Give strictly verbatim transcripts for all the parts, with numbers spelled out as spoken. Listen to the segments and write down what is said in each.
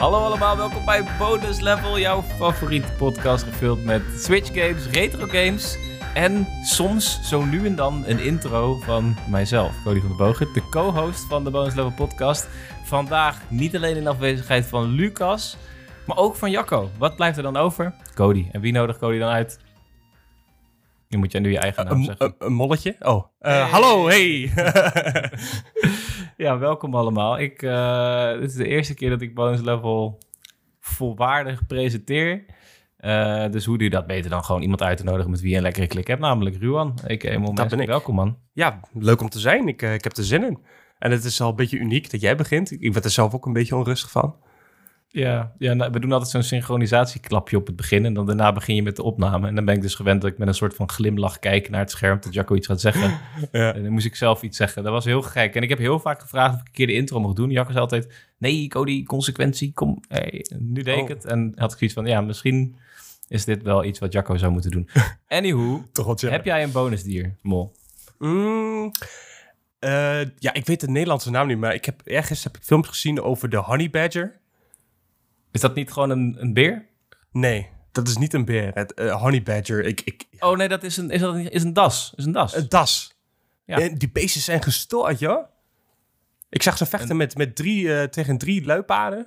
Hallo allemaal, welkom bij Bonus Level, jouw favoriete podcast gevuld met Switch games, retro games en soms zo nu en dan een intro van mijzelf, Cody van der Bogen, de co-host van de Bonus Level podcast. Vandaag niet alleen in afwezigheid van Lucas, maar ook van Jacco. Wat blijft er dan over? Cody. En wie nodigt Cody dan uit? Je moet jij nu je eigen naam uh, zeggen. Een uh, uh, molletje? Oh. Uh, hey. Hallo, hey! Ja, welkom allemaal. Ik, uh, dit is de eerste keer dat ik Bonus Level volwaardig presenteer. Uh, dus hoe doe je dat beter dan gewoon iemand uit te nodigen met wie je een lekkere klik hebt? Namelijk Ruan. Ik eenmaal dat ben ik. Welkom, man. Ja, leuk om te zijn. Ik, uh, ik heb er zin in. En het is al een beetje uniek dat jij begint. Ik werd er zelf ook een beetje onrustig van. Ja, ja nou, we doen altijd zo'n synchronisatieklapje op het begin. En dan daarna begin je met de opname. En dan ben ik dus gewend dat ik met een soort van glimlach kijk naar het scherm tot Jacco iets gaat zeggen. Ja. En dan moest ik zelf iets zeggen. Dat was heel gek. En ik heb heel vaak gevraagd of ik een keer de intro mocht doen. Jacco zei altijd, nee Cody, consequentie, kom. Hey, nu deed ik oh. het. En had ik zoiets van, ja, misschien is dit wel iets wat Jacco zou moeten doen. Anywho, Toch wat heb jij een bonusdier, Mol? Mm, uh, ja, ik weet de Nederlandse naam niet, maar ik heb ergens heb ik films gezien over de honey badger. Is dat niet gewoon een, een beer? Nee, dat is niet een beer. Het uh, honey badger. Ik, ik, ja. Oh nee, dat is een, is dat is een das. Is een das. Een das. Ja. En die beestjes zijn gestoord, joh. Ik zag ze vechten en... met, met drie, uh, tegen drie luipaarden.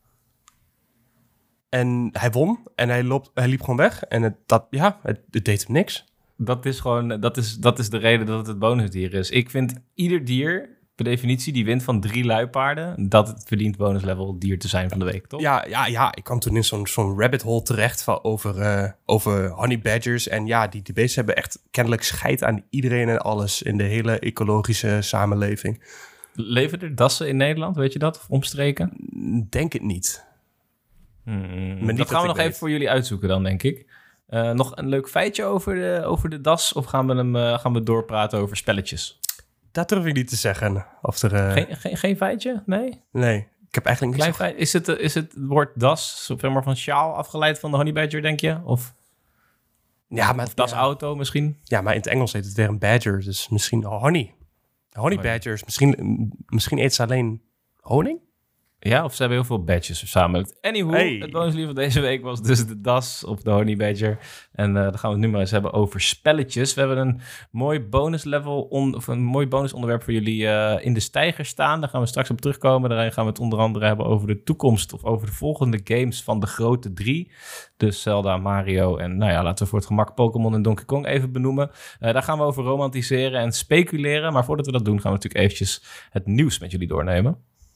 En hij won. En hij, loopt, hij liep gewoon weg. En het, dat, ja, het, het deed hem niks. Dat is gewoon, dat is, dat is de reden dat het het bonusdier is. Ik vind ieder dier, per definitie, die wint van drie luipaarden, dat het verdient bonuslevel dier te zijn van de week, toch? Ja, ja, ja. Ik kwam toen in zo'n, zo'n rabbit hole terecht van over, uh, over honey badgers. En ja, die, die beesten hebben echt kennelijk scheid aan iedereen en alles in de hele ecologische samenleving. Leven er dassen in Nederland, weet je dat? Of omstreken? Denk het niet. Hmm, dat gaan we nog weet. even voor jullie uitzoeken dan, denk ik. Uh, nog een leuk feitje over de, over de das? Of gaan we hem uh, gaan we doorpraten over spelletjes? Dat durf ik niet te zeggen. Of er, uh... geen, geen, geen feitje? Nee? Nee, ik heb eigenlijk niks. Klein feit. Is het, is het woord das, zeg maar van sjaal afgeleid van de honey badger, denk je? Of, ja, maar, of das ja. auto misschien? Ja, maar in het Engels heet het weer een badger. Dus misschien honey. Honey oh, badgers. Ja. Misschien, misschien eet ze alleen honing? Ja, of ze hebben heel veel badges verzameld. Anywho, hey. Het bonuslied van deze week was dus de das of de honey badger. En uh, dan gaan we het nu maar eens hebben over spelletjes. We hebben een mooi bonuslevel on, of een mooi bonusonderwerp voor jullie uh, in de steiger staan. Daar gaan we straks op terugkomen. Daarin gaan we het onder andere hebben over de toekomst of over de volgende games van de grote drie. Dus Zelda, Mario en nou ja, laten we voor het gemak Pokémon en Donkey Kong even benoemen. Uh, daar gaan we over romantiseren en speculeren. Maar voordat we dat doen gaan we natuurlijk eventjes het nieuws met jullie doornemen.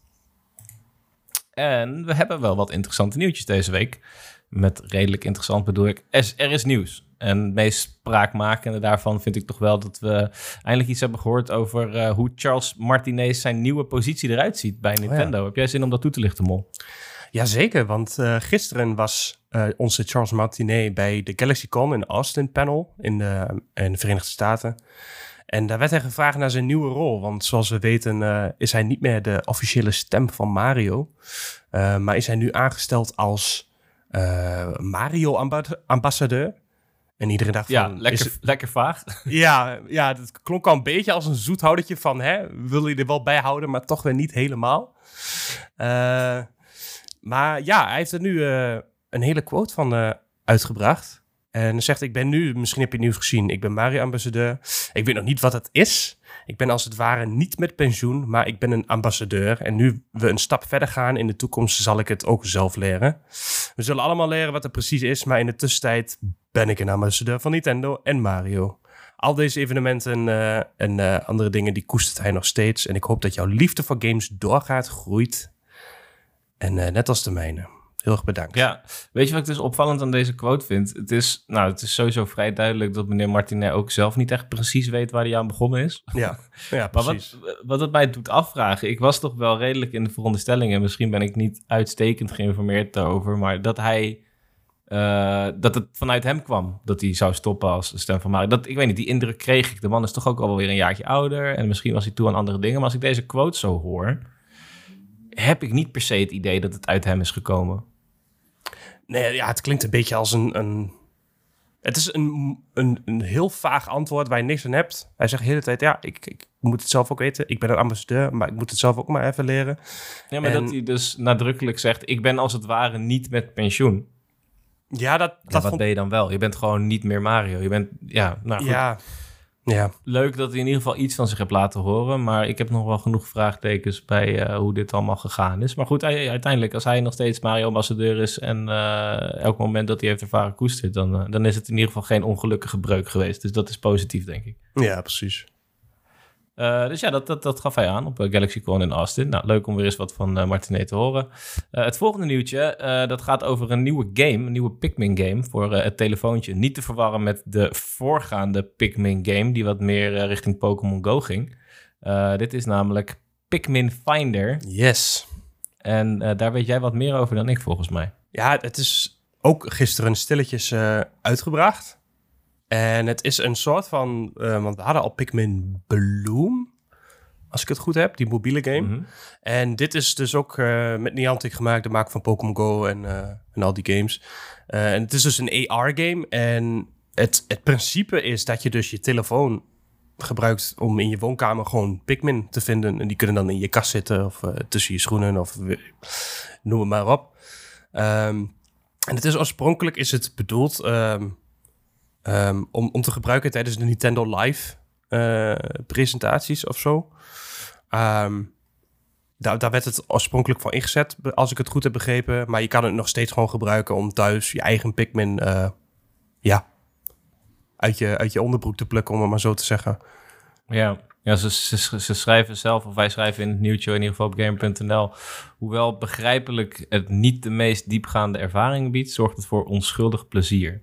En we hebben wel wat interessante nieuwtjes deze week. Met redelijk interessant bedoel ik, er is nieuws. En het meest spraakmakende daarvan vind ik toch wel dat we eindelijk iets hebben gehoord over uh, hoe Charles Martinet zijn nieuwe positie eruit ziet bij Nintendo. Oh ja. Heb jij zin om dat toe te lichten, Mol? Jazeker, want uh, gisteren was uh, onze Charles Martinet bij de GalaxyCon in Austin panel in de, in de Verenigde Staten. En daar werd hij gevraagd naar zijn nieuwe rol. Want zoals we weten uh, is hij niet meer de officiële stem van Mario. Uh, maar is hij nu aangesteld als uh, Mario-ambassadeur. En iedereen dacht ja, van... lekker, is, lekker vaag. Ja, ja, dat klonk al een beetje als een zoethoudertje van... Hè, wil je er wel bij houden, maar toch weer niet helemaal. Uh, maar ja, hij heeft er nu uh, een hele quote van uh, uitgebracht... En dan zegt, ik ben nu, misschien heb je het nieuws gezien, ik ben Mario-ambassadeur. Ik weet nog niet wat het is. Ik ben als het ware niet met pensioen, maar ik ben een ambassadeur. En nu we een stap verder gaan in de toekomst, zal ik het ook zelf leren. We zullen allemaal leren wat het precies is, maar in de tussentijd ben ik een ambassadeur van Nintendo en Mario. Al deze evenementen uh, en uh, andere dingen, die koestert hij nog steeds. En ik hoop dat jouw liefde voor games doorgaat, groeit. En uh, net als de mijne. Heel erg bedankt. Ja, weet je wat ik dus opvallend aan deze quote vind? Het is, nou, het is sowieso vrij duidelijk dat meneer Martinet ook zelf niet echt precies weet waar hij aan begonnen is. Ja, ja precies. Maar wat, wat het mij doet afvragen, ik was toch wel redelijk in de veronderstellingen, misschien ben ik niet uitstekend geïnformeerd daarover, maar dat hij, uh, dat het vanuit hem kwam, dat hij zou stoppen als stem van Mario. Dat, ik weet niet, die indruk kreeg ik. De man is toch ook al wel weer een jaartje ouder en misschien was hij toe aan andere dingen, maar als ik deze quote zo hoor, heb ik niet per se het idee dat het uit hem is gekomen. Nee, ja, het klinkt een beetje als een... een... Het is een, een, een heel vaag antwoord waar je niks aan hebt. Hij zegt de hele tijd, ja, ik, ik moet het zelf ook weten. Ik ben een ambassadeur, maar ik moet het zelf ook maar even leren. Ja, maar en, dat hij dus nadrukkelijk zegt... ik ben als het ware niet met pensioen. Ja, dat... Ja, dat wat vond... ben je dan wel? Je bent gewoon niet meer Mario. Je bent, ja, nou goed. Ja... Ja. Leuk dat hij in ieder geval iets van zich heeft laten horen. Maar ik heb nog wel genoeg vraagtekens bij uh, hoe dit allemaal gegaan is. Maar goed, hij, uiteindelijk, als hij nog steeds Mario-ambassadeur is... en uh, elk moment dat hij heeft ervaren koestert... Dan, uh, dan is het in ieder geval geen ongelukkige breuk geweest. Dus dat is positief, denk ik. Ja, precies. Uh, dus ja, dat, dat, dat gaf hij aan op uh, GalaxyCon in Austin. Nou, leuk om weer eens wat van uh, Martinet te horen. Uh, het volgende nieuwtje, uh, dat gaat over een nieuwe game, een nieuwe Pikmin-game voor uh, het telefoontje. Niet te verwarren met de voorgaande Pikmin-game, die wat meer uh, richting Pokémon Go ging. Uh, dit is namelijk Pikmin Finder. Yes. En uh, daar weet jij wat meer over dan ik, volgens mij. Ja, het is ook gisteren stilletjes uh, uitgebracht. En het is een soort van... Uh, want we hadden al Pikmin Bloom, als ik het goed heb, die mobiele game. Mm-hmm. En dit is dus ook uh, met Niantic gemaakt, de maak van Pokémon Go en, uh, en al die games. Uh, en het is dus een A R-game. En het, het principe is dat je dus je telefoon gebruikt om in je woonkamer gewoon Pikmin te vinden. En die kunnen dan in je kast zitten of uh, tussen je schoenen of uh, noem het maar op. Um, en het is oorspronkelijk is het bedoeld... Um, Um, om, om te gebruiken tijdens de Nintendo Live uh, presentaties of zo. Um, daar, daar werd het oorspronkelijk voor ingezet, als ik het goed heb begrepen. Maar je kan het nog steeds gewoon gebruiken om thuis je eigen Pikmin uh, ja, uit, je, uit je onderbroek te plukken, om het maar zo te zeggen. Ja, ja ze, ze, ze schrijven zelf, of wij schrijven in het nieuwtje, in ieder geval op gamer punt n l... hoewel begrijpelijk het niet de meest diepgaande ervaring biedt, zorgt het voor onschuldig plezier.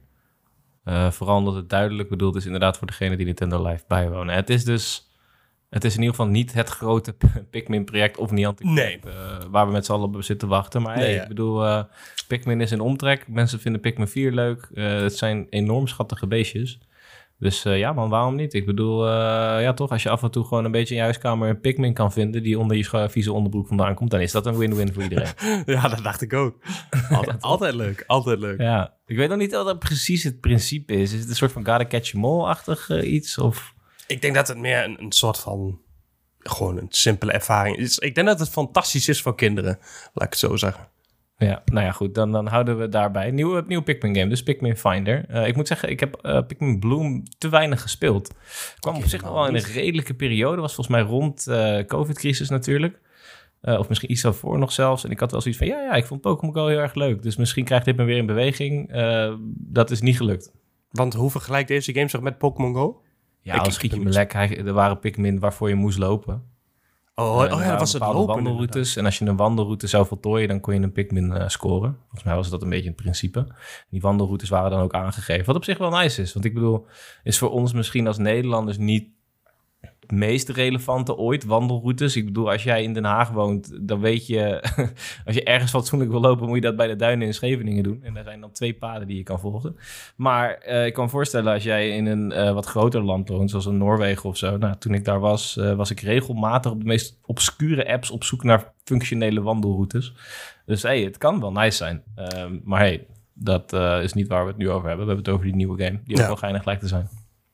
Uh, vooral omdat het duidelijk bedoeld is inderdaad voor degene die Nintendo Live bijwonen. Het is dus, het is in ieder geval niet het grote Pikmin-project of Niantic nee. uh, waar we met z'n allen op zitten wachten. Maar nee, hey, ja. ik bedoel, uh, Pikmin is in omtrek. Mensen vinden Pikmin vier leuk. Uh, het zijn enorm schattige beestjes. Dus uh, ja man, waarom niet? Ik bedoel, uh, ja toch, als je af en toe gewoon een beetje in je huiskamer een Pikmin kan vinden die onder je scho- vieze onderbroek vandaan komt, dan is dat een win-win voor iedereen. Ja, dat dacht ik ook. Altijd, altijd leuk, altijd leuk. Ja, ik weet nog niet wat dat precies het principe is. Is het een soort van gotta catch 'em all-achtig uh, iets? Of? Ik denk dat het meer een, een soort van, gewoon een simpele ervaring is. Ik denk dat het fantastisch is voor kinderen, laat ik het zo zeggen. Ja, nou ja, goed. Dan, dan houden we daarbij. Nieuwe, nieuwe Pikmin game, dus Pikmin Finder. Uh, ik moet zeggen, ik heb uh, Pikmin Bloom te weinig gespeeld. Ik kwam okay, op zich nog wel in een redelijke periode. Was volgens mij rond uh, COVID-crisis natuurlijk. Uh, of misschien iets daarvoor nog zelfs. En ik had wel zoiets van, ja, ja, ik vond Pokémon Go heel erg leuk. Dus misschien krijgt dit me weer in beweging. Uh, dat is niet gelukt. Want hoe vergelijkt deze game zich met Pokémon Go? Ja, als schiet je me lek. Er waren Pikmin waarvoor je moest lopen. Oh, oh ja, was het lopen wandelroutes. Inderdaad. En als je een wandelroute zou voltooien, dan kon je een Pikmin uh, scoren. Volgens mij was dat een beetje het principe. En die wandelroutes waren dan ook aangegeven. Wat op zich wel nice is. Want ik bedoel, is voor ons misschien als Nederlanders niet het meest relevante ooit, wandelroutes. Ik bedoel, als jij in Den Haag woont, dan weet je, als je ergens fatsoenlijk wil lopen, moet je dat bij de Duinen in Scheveningen doen. En daar zijn dan twee paden die je kan volgen. Maar uh, ik kan me voorstellen, als jij in een uh, wat groter land woont, zoals in Noorwegen of zo. Nou, toen ik daar was, uh, was ik regelmatig op de meest obscure apps op zoek naar functionele wandelroutes. Dus hey, het kan wel nice zijn. Uh, maar hey, dat uh, is niet waar we het nu over hebben. We hebben het over die nieuwe game, die ja. ook wel geinig lijkt te zijn.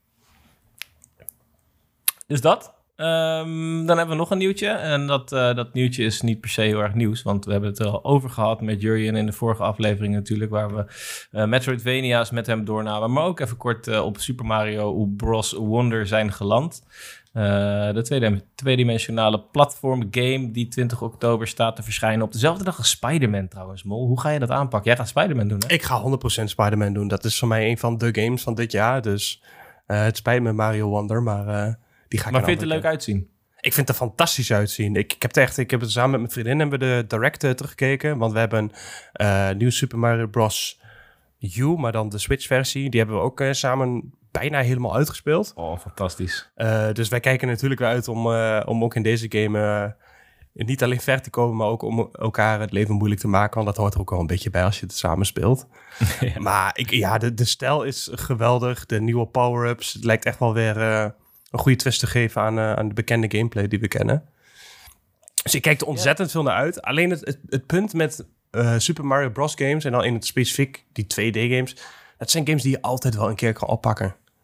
Dus dat. Um, dan hebben we nog een nieuwtje. En dat, uh, dat nieuwtje is niet per se heel erg nieuws. Want we hebben het er al over gehad met Jurjen in de vorige aflevering natuurlijk. Waar we uh, Metroidvania's met hem doornamen. Maar ook even kort uh, op Super Mario Bros. Wonder zijn geland. Uh, de tweede, tweedimensionale platform game die twintig oktober staat te verschijnen. Op dezelfde dag als Spider-Man trouwens, Mol. Hoe ga je dat aanpakken? Jij gaat Spider-Man doen, hè? Ik ga honderd procent Spider-Man doen. Dat is voor mij een van de games van dit jaar. Dus uh, het spijt me Mario Wonder, maar... Uh, Die ga maar vind je het er leuk uitzien? Ik vind het er fantastisch uitzien. Ik, ik heb het echt, ik heb het samen met mijn vriendin hebben we de direct uh, teruggekeken. Want we hebben uh, nieuw Super Mario Bros. U, maar dan de Switch versie. Die hebben we ook uh, samen bijna helemaal uitgespeeld. Oh, fantastisch. Uh, dus wij kijken natuurlijk weer uit om, uh, om ook in deze game uh, niet alleen ver te komen, maar ook om elkaar het leven moeilijk te maken. Want dat hoort er ook wel een beetje bij als je het samen speelt. Ja. Maar ik, ja, de, de stijl is geweldig. De nieuwe power-ups. Het lijkt echt wel weer... Uh, een goede twist te geven aan, uh, aan de bekende gameplay die we kennen. Dus ik kijk er ontzettend ja. veel naar uit. Alleen het, het, het punt met uh, Super Mario Bros. Games... en dan in het specifiek die twee D games... dat zijn games die je altijd wel een keer kan oppakken.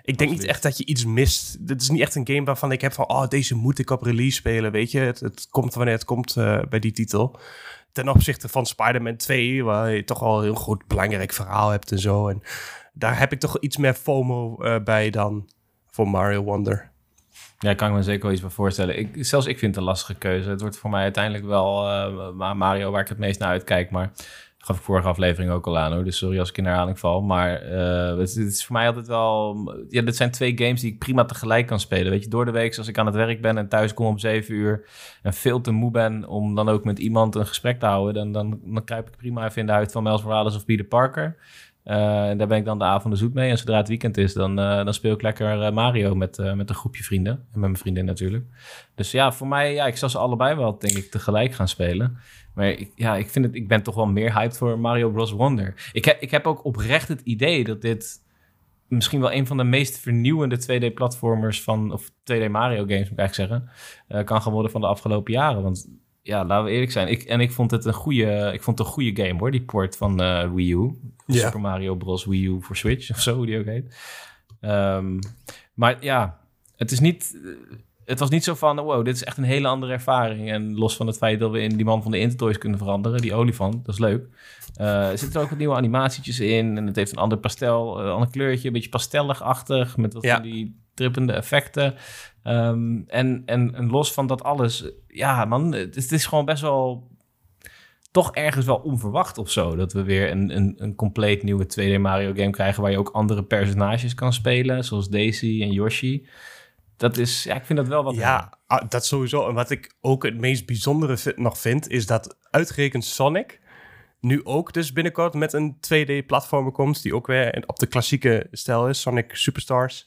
Ik denk niet echt dat je iets mist. Dit is niet echt een game waarvan ik heb van... oh, deze moet ik op release spelen, weet je. Het, het komt wanneer het komt uh, bij die titel. Ten opzichte van Spider-Man twee... waar je toch al een heel goed belangrijk verhaal hebt en zo. En daar heb ik toch iets meer FOMO uh, bij dan voor Mario Wonder. Ja, kan ik me zeker wel iets bij voorstellen. Ik, zelfs ik vind het een lastige keuze. Het wordt voor mij uiteindelijk wel uh, Mario waar ik het meest naar uitkijk. Maar dat gaf ik vorige aflevering ook al aan, hoor. Dus sorry als ik in herhaling val. Maar uh, het, het is voor mij altijd wel... Ja, dit zijn twee games die ik prima tegelijk kan spelen. Weet je, door de week, als ik aan het werk ben en thuis kom om zeven uur... en veel te moe ben om dan ook met iemand een gesprek te houden... dan, dan, dan kruip ik prima even in de huid van Miles Morales of Peter Parker... Uh, en daar ben ik dan de avonden zoet mee. En zodra het weekend is, dan, uh, dan speel ik lekker uh, Mario met, uh, met een groepje vrienden. En met mijn vriendin natuurlijk. Dus ja, voor mij, ja, ik zal ze allebei wel, denk ik, tegelijk gaan spelen. Maar ik, ja, ik, vind het, ik ben toch wel meer hyped voor Mario Bros. Wonder. Ik, he, ik heb ook oprecht het idee dat dit misschien wel een van de meest vernieuwende twee D-platformers van... of twee D Mario games, moet ik eigenlijk zeggen... Uh, kan gaan worden van de afgelopen jaren. Want... Ja, laten we eerlijk zijn. Ik, en ik vond het een goede, ik vond het een goede game, hoor. Die port van uh, Wii U. Yeah. Super Mario Bros. Wii U voor Switch, of zo, hoe die ook heet. Um, maar ja, het is niet... Het was niet zo van, wow, dit is echt een hele andere ervaring. En los van het feit dat we in die man van de Intertoys kunnen veranderen, die olifant, dat is leuk. Uh, er zitten ook wat nieuwe animatietjes in. En het heeft een ander pastel, een ander kleurtje, een beetje pastellig-achtig, met wat ja. van die trippende effecten. Um, en, en, en los van dat alles, ja man, het is, het is gewoon best wel toch ergens wel onverwacht of zo. Dat we weer een, een, een compleet nieuwe twee D Mario game krijgen waar je ook andere personages kan spelen, zoals Daisy en Yoshi. Dat is, ja, ik vind dat wel wat... Ja, ah, dat sowieso. En wat ik ook het meest bijzondere vind, nog vind, is dat uitgerekend Sonic nu ook dus binnenkort met een twee D platformer komt, die ook weer op de klassieke stijl is, Sonic Superstars.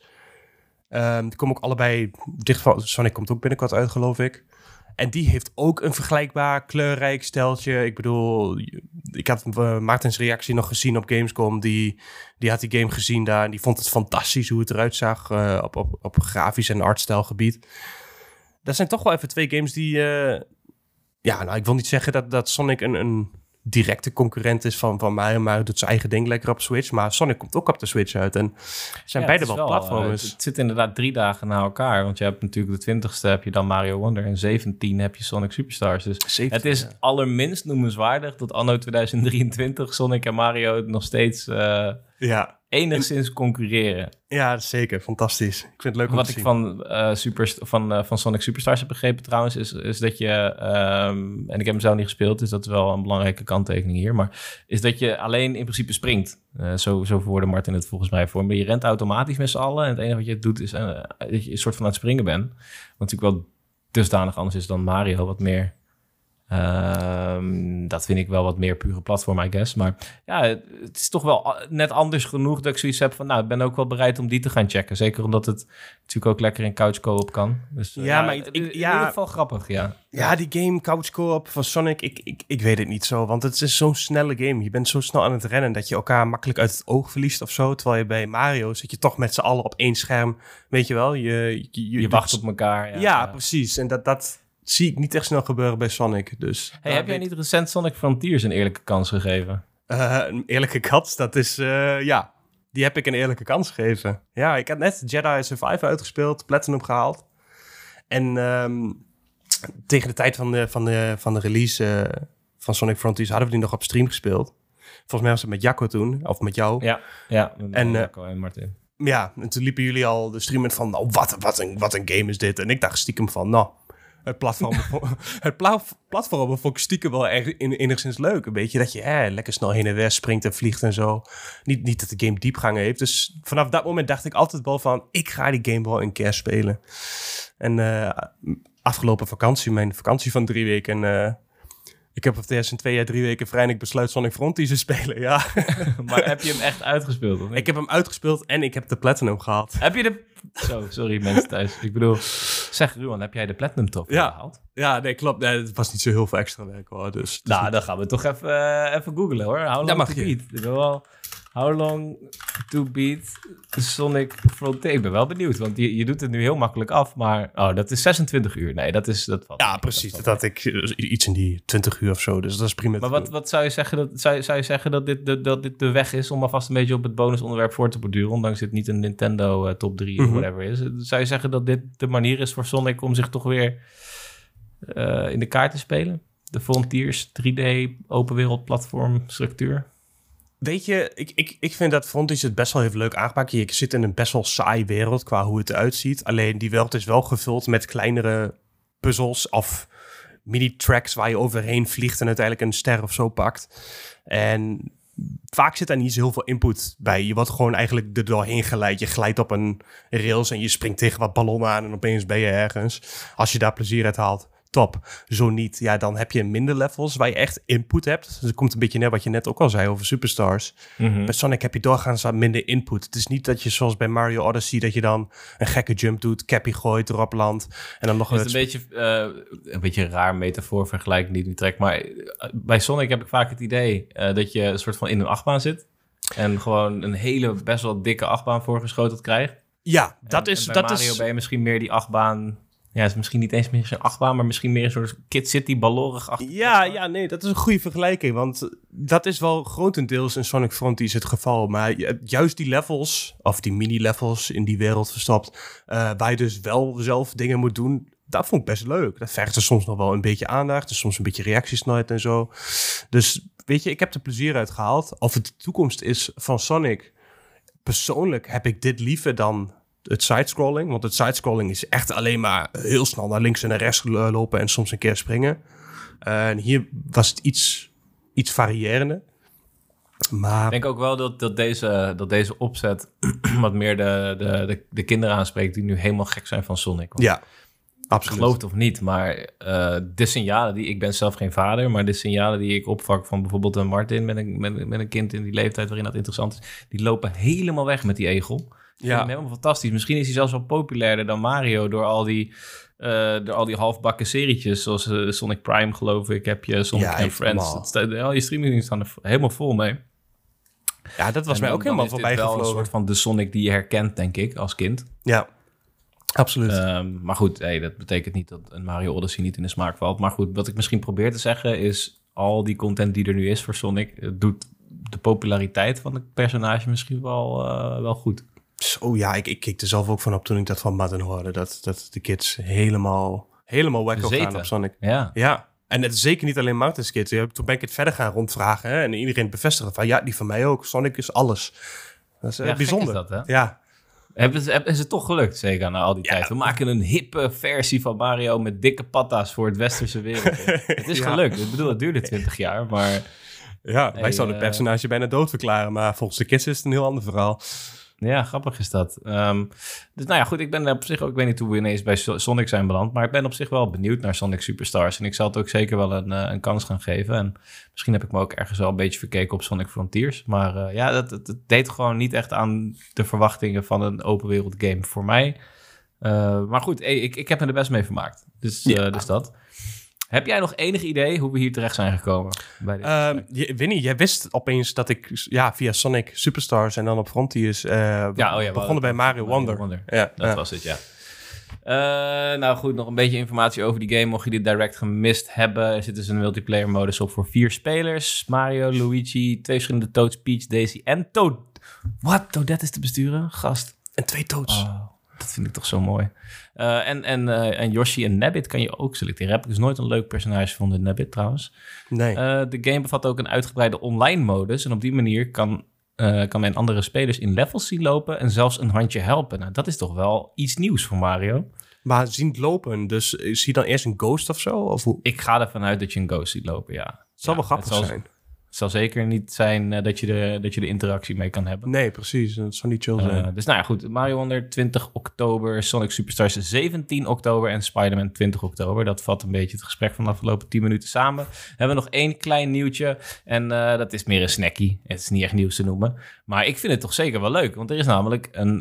Um, die komen ook allebei dicht van... Sonic komt ook binnenkort uit, geloof ik. En die heeft ook een vergelijkbaar kleurrijk steltje. Ik bedoel, ik had uh, Maarten's reactie nog gezien op Gamescom. Die, die had die game gezien daar en die vond het fantastisch hoe het eruit zag uh, op, op, op grafisch en artstijlgebied. Dat zijn toch wel even twee games die... Uh, ja, nou, ik wil niet zeggen dat, dat Sonic een... een directe concurrent is van, van Mario. Mario doet zijn eigen ding lekker op Switch. Maar Sonic komt ook op de Switch uit. En zijn ja, beide wel, wel platformers. Uh, het zit inderdaad drie dagen na elkaar. Want je hebt natuurlijk de twintigste heb je dan Mario Wonder. En zeventien heb je Sonic Superstars. Dus zeventien, het is ja. allerminst noemenswaardig dat anno tweeduizend drieëntwintig Sonic en Mario nog steeds... Uh, ja. enigszins concurreren. Ja, zeker. Fantastisch. Ik vind het leuk om Wat te ik zien. van, uh, super, van, uh, van Sonic Superstars heb begrepen trouwens, is, is dat je... Um, en ik heb hem zelf niet gespeeld, dus dat is wel een belangrijke kanttekening hier. Maar is dat je alleen in principe springt. Uh, zo, zo verwoordde Martin het volgens mij voor. Maar je rent automatisch met z'n allen. En het enige wat je doet is uh, dat je een soort van aan het springen bent. Wat natuurlijk wel dusdanig anders is dan Mario. Wat meer... Um, dat vind ik wel wat meer pure platform, I guess. Maar ja, het is toch wel net anders genoeg dat ik zoiets heb van... nou, ik ben ook wel bereid om die te gaan checken. Zeker omdat het natuurlijk ook lekker in couch co-op kan. Dus ja, ja, maar ik, in, in ja, ieder geval grappig, ja. Ja, die game couch co-op van Sonic, ik, ik, ik weet het niet zo. Want het is zo'n snelle game. Je bent zo snel aan het rennen dat je elkaar makkelijk uit het oog verliest of zo. Terwijl je bij Mario zit je toch met z'n allen op één scherm. Weet je wel? Je, je, je, je wacht op elkaar. Ja, ja, ja, precies. En dat... dat zie ik niet echt snel gebeuren bij Sonic. Dus hey, heb jij niet recent Sonic Frontiers een eerlijke kans gegeven? Uh, een eerlijke kans? Dat is, uh, ja, die heb ik een eerlijke kans gegeven. Ja, ik had net Jedi Survivor uitgespeeld, Platinum gehaald. En um, tegen de tijd van de, van de, van de release uh, van Sonic Frontiers hadden we die nog op stream gespeeld. Volgens mij was het met Jacco toen, of met jou. Ja, ja met en, Jacco en Martin. Ja, en toen liepen jullie al de stream met van, nou, wat, wat, een, wat een game is dit? En ik dacht stiekem van, nou... Het platform, het pla- platform vond ik stiekem wel erg in, enigszins leuk. Een beetje dat je eh, lekker snel heen en weer springt en vliegt en zo. Niet, niet dat de game diepgang heeft. Dus vanaf dat moment dacht ik altijd wel van... ik ga die game wel een keer spelen. En uh, afgelopen vakantie, mijn vakantie van drie weken... Uh, ik heb of eerst in twee jaar drie weken vrij en ik besluit Sonic Frontiers te spelen, ja. Maar heb je hem echt uitgespeeld? Of niet? Ik heb hem uitgespeeld en ik heb de Platinum gehaald. Heb je de... Zo, sorry mensen thuis. Ik bedoel, zeg Ruan, heb jij de Platinum top ja. gehaald? Ja, nee, klopt. Nee, het was niet zo heel veel extra werk hoor. Dus, nou, niet... dan gaan we toch even, uh, even googlen hoor. How long dat mag to je. beat? Ik wil wel... How long to beat Sonic Frontier? Ik ben wel benieuwd, want je, je doet het nu heel makkelijk af, maar oh, dat is zesentwintig uur. Nee, dat is... Dat valt ja, niet. precies. Dat, dat had ik iets in die twintig uur of zo, dus dat is prima. Maar wat, wat zou je zeggen, dat, zou, je, zou je zeggen dat dit, de, dat dit de weg is om alvast een beetje op het bonusonderwerp voor te borduren, ondanks dit niet een Nintendo uh, top drie of mm-hmm. whatever is? Zou je zeggen dat dit de manier is voor Sonic om zich toch weer uh, in de kaart te spelen? De Frontiers drie D open wereld platform structuur? Weet je, ik, ik, ik vind dat Frontiers het best wel heeft leuk aangepakt. Je zit in een best wel saai wereld qua hoe het eruit ziet. Alleen die wereld is wel gevuld met kleinere puzzels of mini-tracks waar je overheen vliegt en uiteindelijk een ster of zo pakt. En vaak zit daar niet zo heel veel input bij. Je wordt gewoon eigenlijk er doorheen geleid. Je glijdt op een rails en je springt tegen wat ballonnen aan en opeens ben je ergens. Als je daar plezier uit haalt, top. Zo niet, ja, dan heb je minder levels waar je echt input hebt. Dus het komt een beetje net wat je net ook al zei over Superstars. Mm-hmm. Bij Sonic heb je doorgaans wat minder input. Het is niet dat je zoals bij Mario Odyssey dat je dan een gekke jump doet, cappy gooit, erop landt en dan nog het is een beetje uh, een beetje een raar metafoor vergelijking die ik nu trek. Maar bij Sonic heb ik vaak het idee uh, dat je een soort van in een achtbaan zit en gewoon een hele best wel dikke achtbaan voorgeschoteld krijgt. Ja, dat en, is... En bij dat Mario is... ben je misschien meer die achtbaan... Ja, het is misschien niet eens meer zo'n achtbaan, maar misschien meer een soort Kid City ballorig achtbaan. Ja, ja, nee, dat is een goede vergelijking. Want dat is wel grotendeels in Sonic Frontiers het geval. Maar juist die levels, of die mini-levels in die wereld verstopt, uh, waar je dus wel zelf dingen moet doen, dat vond ik best leuk. Dat vergt er soms nog wel een beetje aandacht. Dus soms een beetje reactiesnelheid en zo. Dus weet je, ik heb er plezier uit gehaald. Of het de toekomst is van Sonic. Persoonlijk heb ik dit liever dan het sidescrolling, want het sidescrolling is echt alleen maar heel snel naar links en naar rechts lopen en soms een keer springen. Uh, en hier was het iets, iets variërender. Maar ik denk ook wel dat, dat, deze, dat deze opzet wat meer de, de, de, de kinderen aanspreekt die nu helemaal gek zijn van Sonic. Want ja, absoluut. Geloof het of niet, maar uh, de signalen die... Ik ben zelf geen vader, maar de signalen die ik opvak van bijvoorbeeld een Martin met een, met, met een kind in die leeftijd waarin dat interessant is, die lopen helemaal weg met die egel. Ja, helemaal fantastisch. Misschien is hij zelfs wel populairder dan Mario door al die, uh, door al die halfbakken serietjes, zoals uh, Sonic Prime, geloof ik. Heb je Sonic ja, and Friends. Het staat, al je streaming staan er helemaal vol mee. Ja, dat was en mij dan, ook helemaal voorbij gevlogen. Het is wel een soort van de Sonic die je herkent, denk ik, als kind. Ja, absoluut. Um, maar goed, hey, dat betekent niet dat een Mario Odyssey niet in de smaak valt. Maar goed, wat ik misschien probeer te zeggen is, al die content die er nu is voor Sonic, doet de populariteit van het personage misschien wel, uh, wel goed. Zo ja, ik, ik keek er zelf ook van op toen ik dat van Madden hoorde. Dat, dat de kids helemaal, helemaal wacko gaan op Sonic. Ja. Ja. En het is zeker niet alleen Martin's kids. Toen ben ik het verder gaan rondvragen. Hè, en iedereen bevestigde van ja, die van mij ook. Sonic is alles. Dat is uh, ja, bijzonder. Is dat, hè? Ja. Hebben ze, hebben ze het toch gelukt, zeker na al die ja. tijd. We maken een hippe versie van Mario met dikke patta's voor het westerse wereld. Het is ja. gelukt. Ik bedoel, het duurde twintig jaar, maar... Ja, wij hey, zouden het personage uh, bijna dood verklaren. Maar volgens de kids is het een heel ander verhaal. Ja, grappig is dat. Um, dus nou ja, goed, ik ben op zich ook, ik weet niet hoe we ineens bij Sonic zijn beland, maar ik ben op zich wel benieuwd naar Sonic Superstars en ik zal het ook zeker wel een, uh, een kans gaan geven. En misschien heb ik me ook ergens wel een beetje verkeken op Sonic Frontiers, maar uh, ja, dat, dat, dat deed gewoon niet echt aan de verwachtingen van een open wereld game voor mij. Uh, maar goed, hey, ik, ik heb me er best mee vermaakt. Dus, uh, ja. dus dat. Heb jij nog enig idee hoe we hier terecht zijn gekomen? Bij dit uh, je, Winnie, jij wist opeens dat ik ja, via Sonic Superstars en dan op Frontiers uh, ja, oh ja, begonnen bij Mario, Mario Wonder. Wonder. Ja, dat ja. was het, ja. Uh, nou goed, nog een beetje informatie over die game. Mocht je dit direct gemist hebben, er zit dus een multiplayer modus op voor vier spelers. Mario, Luigi, twee verschillende Toads, Peach, Daisy en Toad. Wat? Toadette is te besturen? Gast. En twee Toads. Oh, dat vind ik toch zo mooi. Uh, en, en, uh, en Yoshi en Nabbit kan je ook selecteren. Heb ik dus nooit een leuk personage gevonden, Nabbit trouwens. Nee. Uh, de game bevat ook een uitgebreide online modus. En op die manier kan, uh, kan men andere spelers in levels zien lopen en zelfs een handje helpen. Nou, dat is toch wel iets nieuws voor Mario. Maar zien lopen, dus zie je dan eerst een ghost of zo? Of hoe? Ik ga ervan uit dat je een ghost ziet lopen, ja. Het zal ja, wel grappig het zal, zijn. Het zal zeker niet zijn uh, dat, je de, dat je de interactie mee kan hebben. Nee, precies. Dat zal niet chill zijn. Uh, dus nou ja, goed. Mario Wonder twintig oktober, Sonic Superstars zeventien oktober en Spider-Man twintig oktober. Dat vat een beetje het gesprek van de afgelopen tien minuten samen. We hebben nog één klein nieuwtje en uh, dat is meer een snackie. Het is niet echt nieuws te noemen. Maar ik vind het toch zeker wel leuk, want er is namelijk een,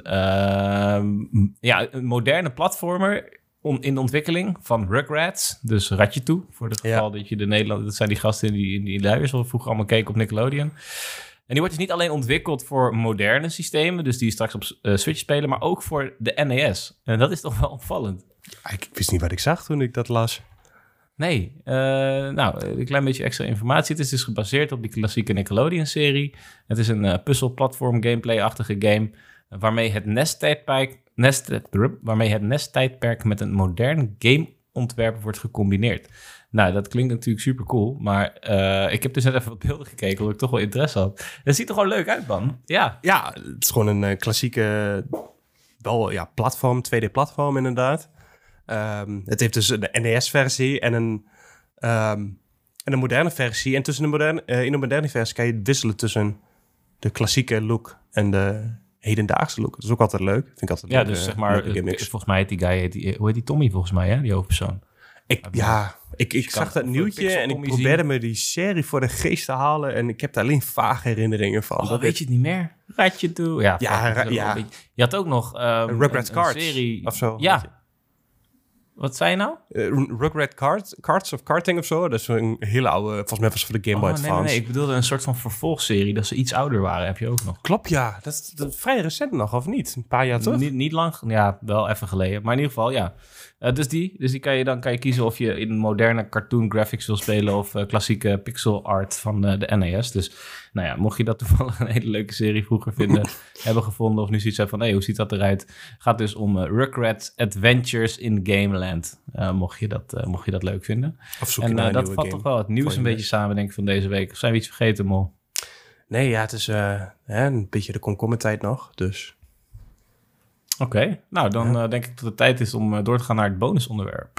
uh, ja, een moderne platformer in de ontwikkeling van Rugrats, dus Ratje Toe, voor het geval ja. dat je de Nederland, dat zijn die gasten in die, in die luiers, wat we vroeger allemaal keken op Nickelodeon. En die wordt dus niet alleen ontwikkeld voor moderne systemen, dus die straks op uh, Switch spelen, maar ook voor de N E S. En dat is toch wel opvallend. Ja, ik wist niet wat ik zag toen ik dat las. Nee, uh, nou, een klein beetje extra informatie. Het is dus gebaseerd op die klassieke Nickelodeon-serie. Het is een uh, puzzel-platform gameplay-achtige game, uh, waarmee het N E S-tijdperk, Nest, waarmee het N E S-tijdperk met een modern gameontwerp wordt gecombineerd. Nou, dat klinkt natuurlijk super cool, maar uh, ik heb dus net even wat beelden gekeken, omdat ik toch wel interesse had. Het ziet er gewoon leuk uit, man. Ja, ja, het is gewoon een uh, klassieke, wel ja, platform, twee D-platform inderdaad. Um, het heeft dus een N E S-versie en een, um, en een moderne versie. En tussen de moderne, uh, in de moderne versie kan je wisselen tussen de klassieke look en de hedendaagse look. Dat is ook altijd leuk. Vind ik altijd ja, leuk, dus uh, zeg maar, uh, volgens mij heet die guy, heet die, hoe heet die Tommy volgens mij, hè? Die hoofdpersoon. Ik, ja, ik, ik zag dat nieuwtje en ik probeerde zien. me die serie voor de geest te halen. En ik heb daar alleen vage herinneringen van. Oh, dat weet je het niet meer? Ratje toe. Ja, ja, ra- ja. Je had ook nog um, Rugrats een, Cards een serie. of zo. Ja. Wat zei je nou? Uh, Rugrats Cards, Cards of Karting of zo. Dat is een hele oude, volgens mij was het voor de Game Boy oh, Advance. Nee, nee, nee, ik bedoelde een soort van vervolgserie. Dat ze iets ouder waren, heb je ook nog. Klopt, ja. Dat is, dat is vrij recent nog, of niet? Een paar jaar terug? Niet, niet lang, ja, wel even geleden. Maar in ieder geval, ja. Uh, dus die, dus die kan je dan kan je kiezen of je in moderne cartoon graphics wil spelen of uh, klassieke pixel art van uh, de N E S. Dus nou ja, mocht je dat toevallig een hele leuke serie vroeger vinden, hebben gevonden of nu zoiets hebben van, hé, hey, hoe ziet dat eruit? Gaat dus om uh, Rugrats Adventures in Gameland. Uh, mocht, je dat, uh, mocht je dat leuk vinden. Of zoek en je naar uh, een dat nieuwe vat game toch wel het nieuws een beetje mee. Samen, denk ik, van deze week. Of zijn we iets vergeten, Mol? Nee, ja, het is uh, hè, een beetje de komkommertijd nog, dus... Oké, okay. nou dan ja. uh, denk ik dat het tijd is om uh, door te gaan naar het bonusonderwerp.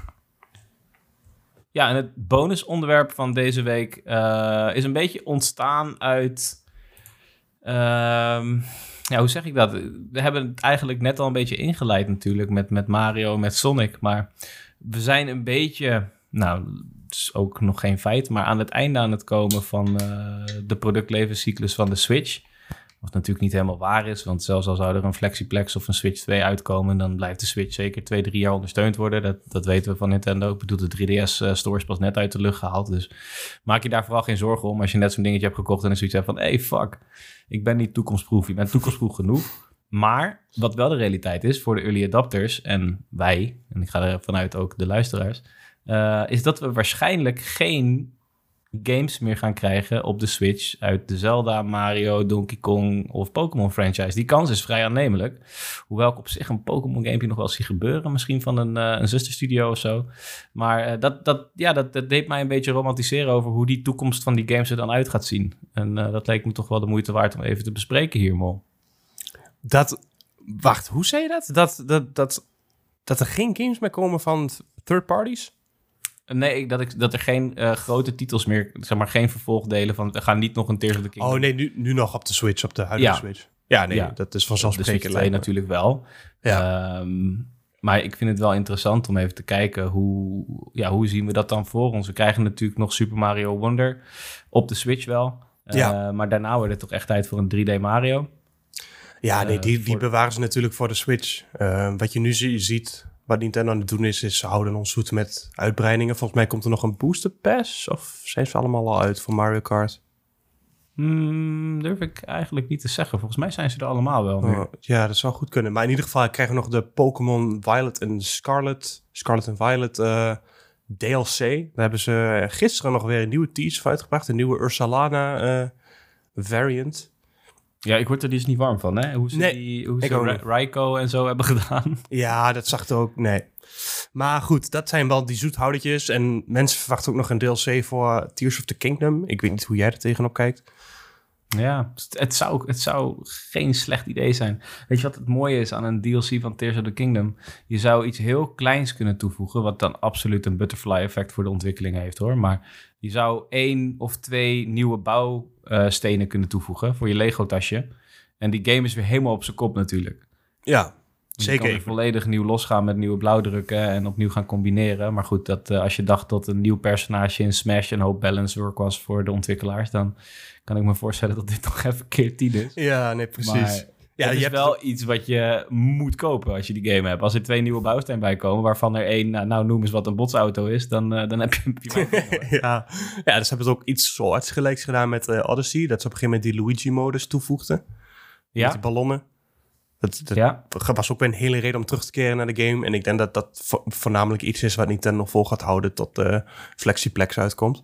Ja, en het bonusonderwerp van deze week uh, is een beetje ontstaan uit... Uh, ja, hoe zeg ik dat? We hebben het eigenlijk net al een beetje ingeleid natuurlijk met, met Mario, met Sonic. Maar we zijn een beetje, nou, het is ook nog geen feit, maar aan het einde aan het komen van uh, de productlevenscyclus van de Switch. Wat natuurlijk niet helemaal waar is, want zelfs al zou er een Flexiplex of een Switch twee uitkomen, dan blijft de Switch zeker twee, drie jaar ondersteund worden. Dat, dat weten we van Nintendo. Ik bedoel, de drie D S-store is pas net uit de lucht gehaald. Dus maak je daar vooral geen zorgen om als je net zo'n dingetje hebt gekocht en dan zoiets hebt van, hey, fuck, ik ben niet toekomstproef. Je bent toekomstproef genoeg. Maar wat wel de realiteit is voor de early adopters en wij, en ik ga er vanuit ook de luisteraars, uh, is dat we waarschijnlijk geen games meer gaan krijgen op de Switch uit de Zelda, Mario, Donkey Kong of Pokémon franchise. Die kans is vrij aannemelijk. Hoewel ik op zich een Pokémon gamepje nog wel zie gebeuren. Misschien van een, uh, een zusterstudio of zo. Maar uh, dat, dat, ja, dat, dat deed mij een beetje romantiseren over hoe die toekomst van die games er dan uit gaat zien. En uh, dat leek me toch wel de moeite waard om even te bespreken hier, Mol. Dat, wacht, hoe zei je dat? Dat, dat, dat, dat er geen games meer komen van third parties? Nee, dat, ik, dat er geen uh, grote titels meer, zeg maar geen vervolgdelen van, er gaan niet nog een Tears of the Kingdom. Oh nee, nu, nu nog op de Switch, op de huidige ja. Switch. Ja, nee, ja. dat is vanzelfsprekend. De Switch twee natuurlijk wel. Ja. Um, maar ik vind het wel interessant om even te kijken hoe, ja, hoe zien we dat dan voor ons. We krijgen natuurlijk nog Super Mario Wonder op de Switch wel. Ja. Uh, maar daarna wordt het toch echt tijd voor een drie D Mario. Ja, nee, die, die bewaren ze natuurlijk voor de Switch. Uh, wat je nu zie, ziet... Wat Nintendo aan het doen is, is ze houden ons zoet met uitbreidingen. Volgens mij komt er nog een booster pass. Of zijn ze allemaal al uit voor Mario Kart? Hmm, durf ik eigenlijk niet te zeggen. Volgens mij zijn ze er allemaal wel nu. Oh, ja, dat zou goed kunnen. Maar in ieder geval krijgen we nog de Pokémon Violet en Scarlet. Scarlet en Violet uh, D L C. Daar hebben ze gisteren nog weer een nieuwe teaser voor uitgebracht. Een nieuwe Ursalana uh, variant. Ja, ik word er dus niet warm van, hè? Hoe ze, nee, die, hoe ze Ra- Raikou en zo hebben gedaan. Ja, dat zag er ook... Nee. Maar goed, dat zijn wel die zoethoudertjes. En mensen verwachten ook nog een D L C voor Tears of the Kingdom. Ik weet niet hoe jij er tegenop kijkt. Ja, het zou, het zou geen slecht idee zijn. Weet je wat het mooie is aan een D L C van Tears of the Kingdom? Je zou iets heel kleins kunnen toevoegen, wat dan absoluut een butterfly effect voor de ontwikkeling heeft, hoor. Maar je zou één of twee nieuwe bouwstenen uh, kunnen toevoegen voor je Lego-tasje. En die game is weer helemaal op zijn kop natuurlijk. Ja, je zeker. kan weer volledig nieuw losgaan met nieuwe blauwdrukken en opnieuw gaan combineren. Maar goed, dat, uh, als je dacht dat een nieuw personage in Smash een hoop balance work was voor de ontwikkelaars, dan kan ik me voorstellen dat dit nog even keer tien is. Ja, nee, precies. Maar Ja, het is wel het... iets wat je moet kopen als je die game hebt. Als er twee nieuwe bouwstenen bij komen, waarvan er één, nou, nou noem eens wat een botsauto is, dan, uh, dan heb je een ja. ja, dus hebben ze ook iets soorts gelijks gedaan met uh, Odyssey. Dat ze op een gegeven moment die Luigi-modus toevoegden. Ja. Met die ballonnen. Dat, dat ja. was ook weer een hele reden om terug te keren naar de game. En ik denk dat dat vo- voornamelijk iets is wat Nintendo nog vol gaat houden tot uh, Flexiplex uitkomt.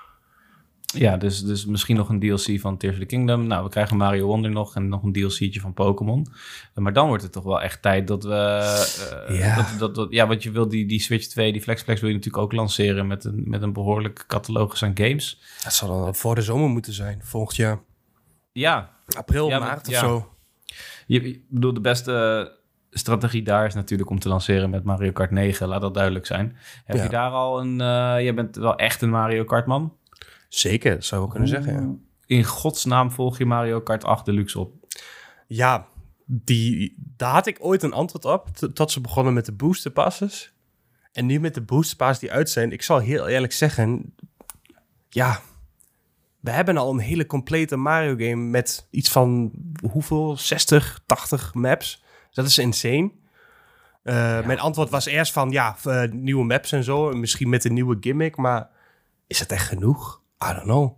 Ja, dus, dus misschien nog een D L C van Tears of the Kingdom. Nou, we krijgen Mario Wonder nog en nog een D L C'tje van Pokémon. Maar dan wordt het toch wel echt tijd dat we... Uh, ja. Dat, dat, dat, ja, want je wil die, die Switch twee, die Flexplex wil je natuurlijk ook lanceren met een, met een behoorlijk catalogus aan games. Dat zal dan voor de zomer moeten zijn, volgend jaar. Ja. April, ja, maart of ja. zo. Je, ik bedoel, de beste strategie daar is natuurlijk om te lanceren met Mario Kart negen. Laat dat duidelijk zijn. Heb ja. je daar al een... Uh, jij bent wel echt een Mario Kart man? Zeker, dat zou ik kunnen zeggen, ja. In godsnaam volg je Mario Kart acht Deluxe op? Ja, die, daar had ik ooit een antwoord op, t- tot ze begonnen met de booster passes. En nu met de booster passes die uit zijn, ik zal heel eerlijk zeggen, ja, we hebben al een hele complete Mario game met iets van, hoeveel, zestig, tachtig maps. Dat is insane. Uh, ja. Mijn antwoord was eerst van, ja, uh, nieuwe maps en zo, misschien met een nieuwe gimmick, maar is het echt genoeg? I don't know.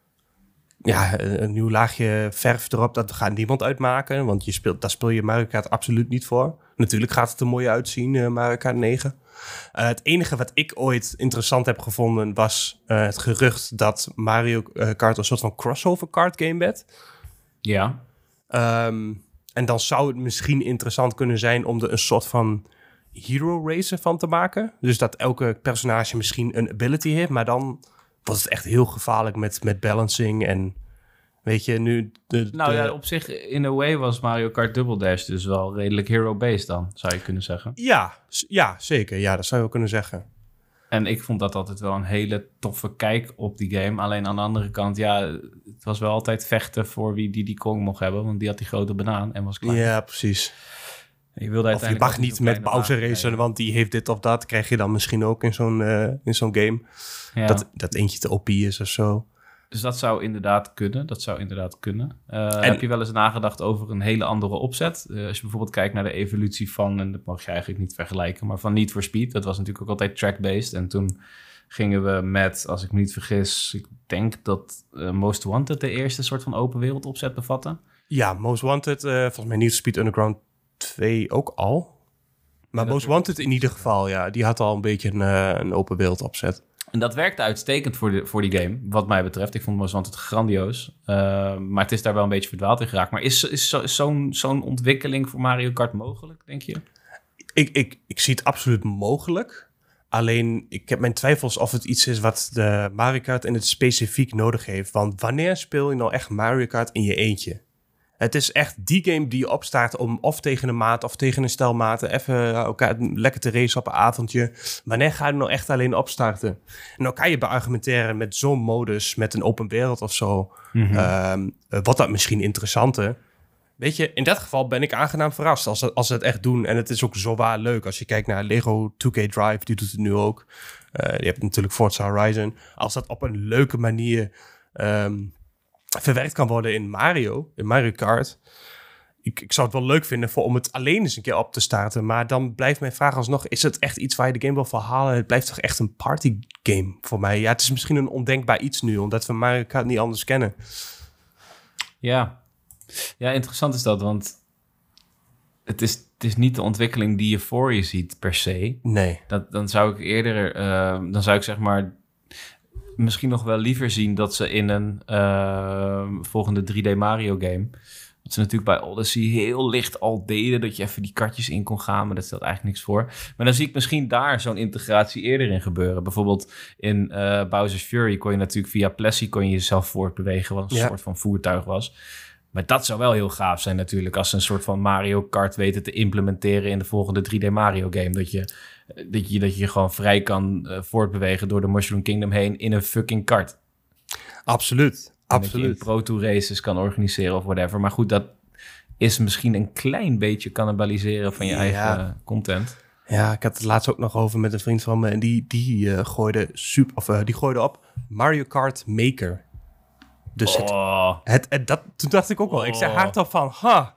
Ja, een, een nieuw laagje verf erop, dat gaat niemand uitmaken. Want je speelt, daar speel je Mario Kart absoluut niet voor. Natuurlijk gaat het er mooi uitzien, uh, Mario Kart negen. Uh, het enige wat ik ooit interessant heb gevonden was uh, het gerucht dat Mario Kart een soort van crossover kart game werd. Ja. Um, en dan zou het misschien interessant kunnen zijn om er een soort van hero racer van te maken. Dus dat elke personage misschien een ability heeft, maar dan was het echt heel gevaarlijk met, met balancing en weet je, nu... De, nou de... ja, op zich, in a way was Mario Kart Double Dash dus wel redelijk hero-based dan, zou je kunnen zeggen. Ja, ja, zeker. Ja, dat zou je wel kunnen zeggen. En ik vond dat altijd wel een hele toffe kijk op die game. Alleen aan de andere kant, ja, het was wel altijd vechten voor wie die die Kong mocht hebben, want die had die grote banaan en was klein. Ja, precies. Je wilde of je mag niet met Bowser racen, want die heeft dit of dat. Krijg je dan misschien ook in zo'n, uh, in zo'n game. Ja. Dat, dat eentje te O P is of zo. Dus dat zou inderdaad kunnen. Dat zou inderdaad kunnen. Uh, en... Heb je wel eens nagedacht over een hele andere opzet? Uh, als je bijvoorbeeld kijkt naar de evolutie van, en dat mag je eigenlijk niet vergelijken, maar van Need for Speed. Dat was natuurlijk ook altijd track-based. En toen gingen we met, als ik me niet vergis, ik denk dat uh, Most Wanted de eerste soort van open wereld opzet bevatte. Ja, Most Wanted, uh, volgens mij Need for Speed Underground twee ook al. Maar Most Wanted in ieder geval, ja. Die had al een beetje een, uh, een open wereld opzet. En dat werkte uitstekend voor, de, voor die game, wat mij betreft. Ik vond Most Wanted grandioos. Uh, maar het is daar wel een beetje verdwaald in geraakt. Maar is, is, zo, is zo'n, zo'n ontwikkeling voor Mario Kart mogelijk, denk je? Ik, ik, ik zie het absoluut mogelijk. Alleen, ik heb mijn twijfels of het iets is wat de Mario Kart in het specifiek nodig heeft. Want wanneer speel je nou echt Mario Kart in je eentje? Het is echt die game die je opstaat om of tegen een maat of tegen een stel maten even elkaar lekker te racen op een avondje. Wanneer ga je nou echt alleen opstarten? En dan kan je beargumenteren met zo'n modus, met een open wereld of zo. Mm-hmm. Um, wat dat misschien interessanter. Weet je, in dat geval ben ik aangenaam verrast als ze, als ze het echt doen. En het is ook zo waar leuk. Als je kijkt naar Lego twee K Drive, die doet het nu ook. Uh, je hebt natuurlijk Forza Horizon. Als dat op een leuke manier Um, verwerkt kan worden in Mario, in Mario Kart. Ik, ik zou het wel leuk vinden voor om het alleen eens een keer op te starten. Maar dan blijft mijn vraag alsnog, is het echt iets waar je de game wil verhalen? Het blijft toch echt een party game voor mij? Ja, het is misschien een ondenkbaar iets nu, omdat we Mario Kart niet anders kennen. Ja, ja, interessant is dat, want het is, het is niet de ontwikkeling die je voor je ziet per se. Nee. Dat, dan zou ik eerder, uh, dan zou ik zeg maar misschien nog wel liever zien dat ze in een uh, volgende drie D Mario game, wat ze natuurlijk bij Odyssey heel licht al deden, dat je even die kartjes in kon gaan, maar dat stelt eigenlijk niks voor. Maar dan zie ik misschien daar zo'n integratie eerder in gebeuren. Bijvoorbeeld in uh, Bowser's Fury kon je natuurlijk via Plessie kon je jezelf voortbewegen, wat een ja. soort van voertuig was. Maar dat zou wel heel gaaf zijn natuurlijk, als ze een soort van Mario Kart weten te implementeren in de volgende drie D Mario game. Dat je dat je, dat je gewoon vrij kan uh, voortbewegen door de Mushroom Kingdom heen in een fucking kart. Absoluut, en absoluut. Dat je Pro Tour races kan organiseren of whatever. Maar goed, dat is misschien een klein beetje cannibaliseren van je ja. eigen uh, content. Ja, ik had het laatst ook nog over met een vriend van me en die, die uh, gooide super, of uh, die gooide op Mario Kart Maker. Dus oh. het, het, het, dat, toen dacht ik ook wel. Oh. Ik zei hardop van, ha,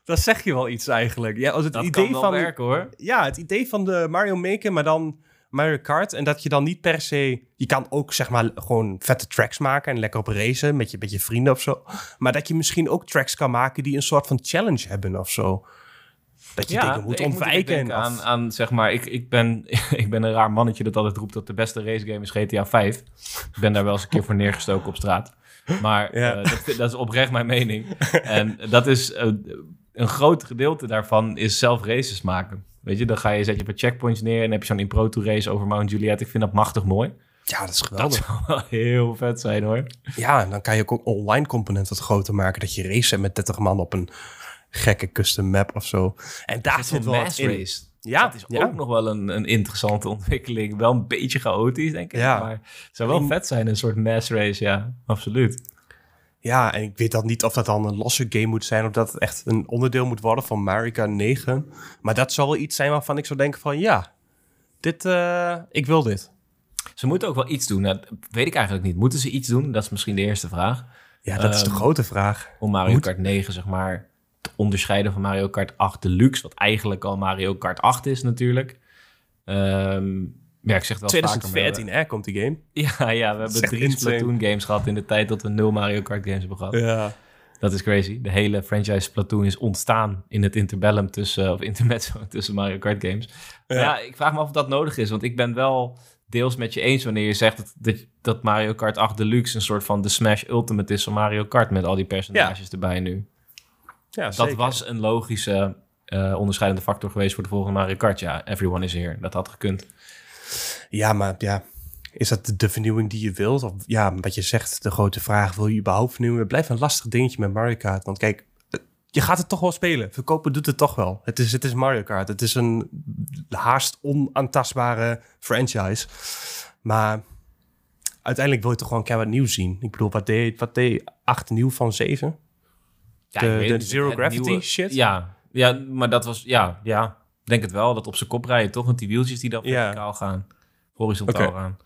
Dat zeg je wel iets eigenlijk. Ja, als het dat idee kan wel van, werken, hoor. Ja, het idee van de Mario Maker, maar dan Mario Kart. En dat je dan niet per se... Je kan ook, zeg maar, gewoon vette tracks maken en lekker op racen met je, met je vrienden of zo. Maar dat je misschien ook tracks kan maken die een soort van challenge hebben of zo. Dat je ja, dingen moet ik ontwijken. Moet aan, aan, zeg maar, ik, ik, ben, ik ben een raar mannetje dat altijd roept dat de beste racegame is G T A vijf. Ik ben daar wel eens een keer voor neergestoken op straat. Maar ja. uh, dat, dat is oprecht mijn mening. En dat is uh, een groot gedeelte daarvan is zelf races maken. Weet je, dan ga je, zet je wat checkpoints neer en heb je zo'n Impro to race over Mount Juliet. Ik vind dat machtig mooi. Ja, dat is geweldig. Dat zou wel heel vet zijn, hoor. Ja, en dan kan je ook online component wat groter maken. Dat je race met dertig man op een gekke custom map of zo. En daar zit wel mass in. race. Ja, dat is ja. ook nog wel een, een interessante ontwikkeling. Wel een beetje chaotisch, denk ik. Ja. Maar het zou wel en, vet zijn, een soort mass race, ja. Absoluut. Ja, en ik weet dan niet of dat dan een losse game moet zijn... of dat het echt een onderdeel moet worden van Mario Kart negen. Maar dat zal wel iets zijn waarvan ik zou denken van... ja, dit, uh, ik wil dit. Ze moeten ook wel iets doen. Dat weet ik eigenlijk niet. Moeten ze iets doen? Dat is misschien de eerste vraag. Ja, dat um, is de grote vraag. Om Mario Kart negen, zeg maar... te onderscheiden van Mario Kart acht Deluxe... wat eigenlijk al Mario Kart acht is natuurlijk. Um, ja, ik zeg het wel twintig veertien, hè, komt die game. Ja, ja, we hebben drie Splatoon games gehad... in de tijd dat we nul Mario Kart games hebben gehad. Ja. Dat is crazy. De hele franchise Splatoon is ontstaan... in het interbellum tussen... of intermezzo tussen Mario Kart games. Ja. ja, ik vraag me af of dat nodig is... want ik ben wel deels met je eens... wanneer je zegt dat, dat, dat Mario Kart acht Deluxe... een soort van de Smash Ultimate is van Mario Kart... met al die personages ja. erbij nu. Ja, dat zeker. was een logische uh, onderscheidende factor geweest voor de volgende Mario Kart. Ja, everyone is here. Dat had gekund. Ja, maar ja, is dat de vernieuwing die je wilt? Of ja, wat je zegt, de grote vraag, wil je überhaupt vernieuwen? Het blijft een lastig dingetje met Mario Kart. Want kijk, je gaat het toch wel spelen. Verkopen doet het toch wel. Het is, het is Mario Kart. Het is een haast onaantastbare franchise. Maar uiteindelijk wil je toch gewoon keihard nieuws zien. Ik bedoel, wat deed, wat deed acht nieuw van zeven? Ja, de, weet, de Zero Gravity nieuwe, shit? Ja, ja, maar dat was... Ja, ja, denk het wel. Dat op zijn kop rijden, toch? Want die wieltjes die dan verticaal ja. gaan. Horizontaal okay. gaan.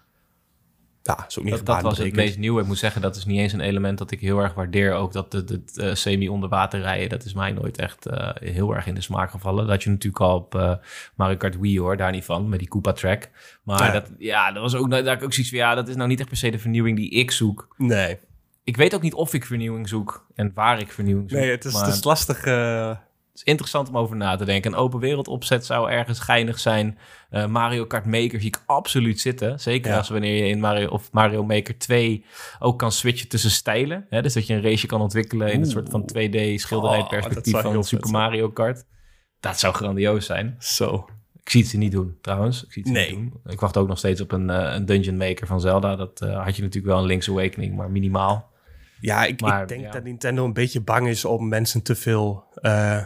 Ja, is ook niet dat, dat was het meest nieuwe. Ik moet zeggen, dat is niet eens een element dat ik heel erg waardeer. Ook dat de, de, de uh, semi-onder water rijden, dat is mij nooit echt uh, heel erg in de smaak gevallen. Dat had je natuurlijk al op uh, Mario Kart Wii, hoor, daar niet van, met die Koopa track. Maar ja, dat, ja, dat was ook, daar ik ook zoiets van, ja, dat is nou niet echt per se de vernieuwing die ik zoek. Nee. Ik weet ook niet of ik vernieuwing zoek en waar ik vernieuwing zoek. Nee, het is, het is lastig... Uh... Het is interessant om over na te denken. Een open wereld opzet zou ergens geinig zijn. Uh, Mario Kart Maker zie ik absoluut zitten. Zeker ja. als wanneer je in Mario of Mario Maker twee ook kan switchen tussen stijlen. Hè? Dus dat je een raceje kan ontwikkelen in Oeh. een soort van twee D schilderijperspectief oh, van Super Mario Kart. Dat zou grandioos zijn. Zo. Ik zie het ze niet doen, trouwens. Ik zie het nee. niet doen. Ik wacht ook nog steeds op een, uh, een Dungeon Maker van Zelda. Dat uh, had je natuurlijk wel een Link's Awakening, maar minimaal. Ja, ik, maar, ik denk ja. dat Nintendo een beetje bang is om mensen te veel... Uh,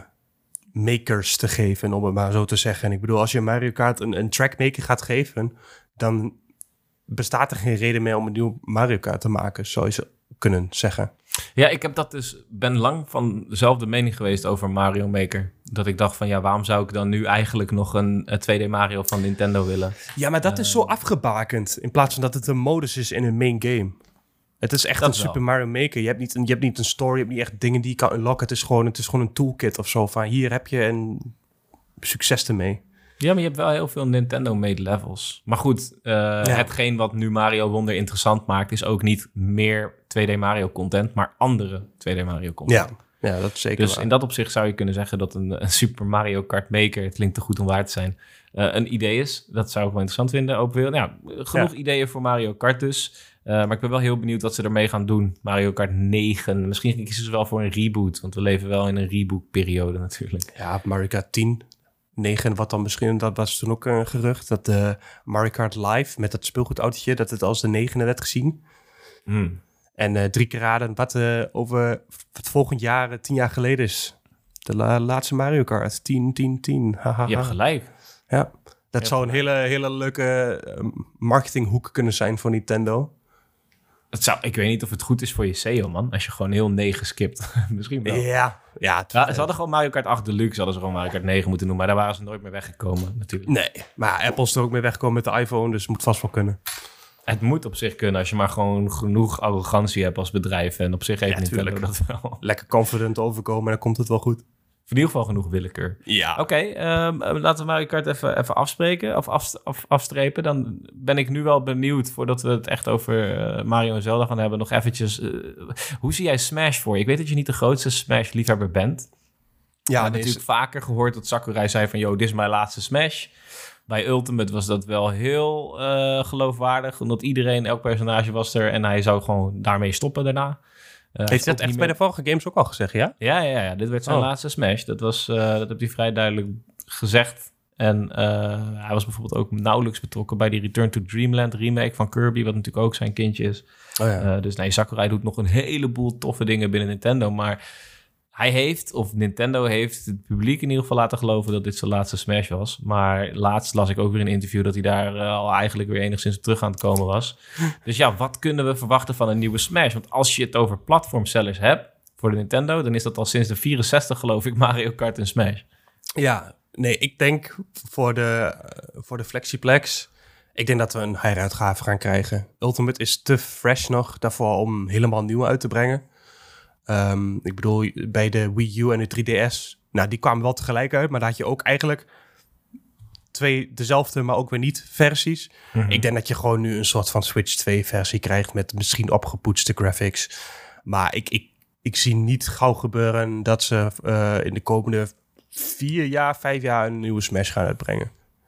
makers te geven, om het maar zo te zeggen. En ik bedoel, als je Mario Kart een, een trackmaker gaat geven, dan bestaat er geen reden meer om een nieuw Mario Kart te maken, zou je kunnen zeggen. Ja, ik heb dat dus, ben lang van dezelfde mening geweest over Mario Maker. Dat ik dacht van, ja, waarom zou ik dan nu eigenlijk nog een, een twee D Mario van Nintendo willen? Ja, maar dat uh, is zo afgebakend, in plaats van dat het een modus is in een main game. Het is echt dat een wel. Super Mario Maker. Je hebt, niet een, je hebt niet een story, je hebt niet echt dingen die je kan unlocken. Het is gewoon, het is gewoon een toolkit of zo. Van hier heb je en succes ermee. Ja, maar je hebt wel heel veel Nintendo-made levels. Maar goed, uh, ja. hetgeen wat nu Mario Wonder interessant maakt... is ook niet meer twee D Mario-content, maar andere twee D Mario-content. Ja, ja, dat is zeker Dus waar. In dat opzicht zou je kunnen zeggen dat een, een Super Mario Kart Maker... het klinkt te goed om waar te zijn, uh, een idee is. Dat zou ik wel interessant vinden. Ook weer, nou, genoeg ja. ideeën voor Mario Kart dus... Uh, maar ik ben wel heel benieuwd wat ze ermee gaan doen. Mario Kart negen. Misschien kiezen ze wel voor een reboot. Want we leven wel in een reboot-periode natuurlijk. Ja, Mario Kart tien. negen, wat dan misschien... Dat was toen ook een gerucht. Dat de uh, Mario Kart Live met dat speelgoedautootje... dat het als de negende werd gezien. Mm. En uh, drie keer raden wat uh, over het volgend jaar... tien jaar geleden is. De la- laatste Mario Kart. tien, tien, tien. Haha. Je hebt gelijk. Ja. Dat ja, zou een hele, hele leuke uh, marketinghoek kunnen zijn voor Nintendo. Het zou, ik weet niet of het goed is voor je S E O, man. Als je gewoon heel negen skipt. Misschien wel. Ja. ja, ja ze hadden gewoon Mario Kart acht Deluxe. Hadden ze gewoon Mario Kart negen moeten noemen. Maar daar waren ze nooit meer weggekomen, natuurlijk. Nee, maar Apple is er ook mee weggekomen met de iPhone. Dus het moet vast wel kunnen. Het moet op zich kunnen. Als je maar gewoon genoeg arrogantie hebt als bedrijf. En op zich heeft ja, Nintendo dat wel. Lekker confident overkomen en dan komt het wel goed. in ieder geval genoeg willekeur. Ja. Oké, okay, um, laten we Mario Kart even, even afspreken of af, af, afstrepen. Dan ben ik nu wel benieuwd, voordat we het echt over uh, Mario en Zelda gaan hebben, nog eventjes. Uh, hoe zie jij Smash voor je? Ik weet dat je niet de grootste Smash-liefhebber bent. Ja, ik heb natuurlijk is... vaker gehoord dat Sakurai zei van, yo, dit is mijn laatste Smash. Bij Ultimate was dat wel heel uh, geloofwaardig, omdat iedereen, elk personage was er en hij zou gewoon daarmee stoppen daarna. Uh, Heeft dat echt meer... bij de vorige games ook al gezegd, ja? Ja, ja, ja. Dit werd zijn oh. laatste Smash. Dat, was, uh, dat heeft hij vrij duidelijk gezegd. En uh, hij was bijvoorbeeld ook nauwelijks betrokken bij die Return to Dreamland remake van Kirby, wat natuurlijk ook zijn kindje is. Oh, ja. uh, dus nee, Sakurai doet nog een heleboel toffe dingen binnen Nintendo, maar hij heeft, of Nintendo heeft het publiek in ieder geval laten geloven dat dit zijn laatste Smash was. Maar laatst las ik ook weer in een interview dat hij daar uh, al eigenlijk weer enigszins terug aan het komen was. Dus ja, wat kunnen we verwachten van een nieuwe Smash? Want als je het over platformsellers hebt voor de Nintendo, dan is dat al sinds de vierenzestig geloof ik Mario Kart en Smash. Ja, nee, ik denk voor de, uh, voor de Flexiplex, ik denk dat we een heruitgave gaan krijgen. Ultimate is te fresh nog daarvoor om helemaal nieuw uit te brengen. Um, ik bedoel, bij de Wii U en de drie D S, nou, die kwamen wel tegelijk uit, maar daar had je ook eigenlijk twee dezelfde, maar ook weer niet versies. Mm-hmm. Ik denk dat je gewoon nu een soort van Switch twee versie krijgt met misschien opgepoetste graphics. Maar ik, ik, ik zie niet gauw gebeuren dat ze uh, in de komende vier jaar, vijf jaar een nieuwe Smash gaan uitbrengen.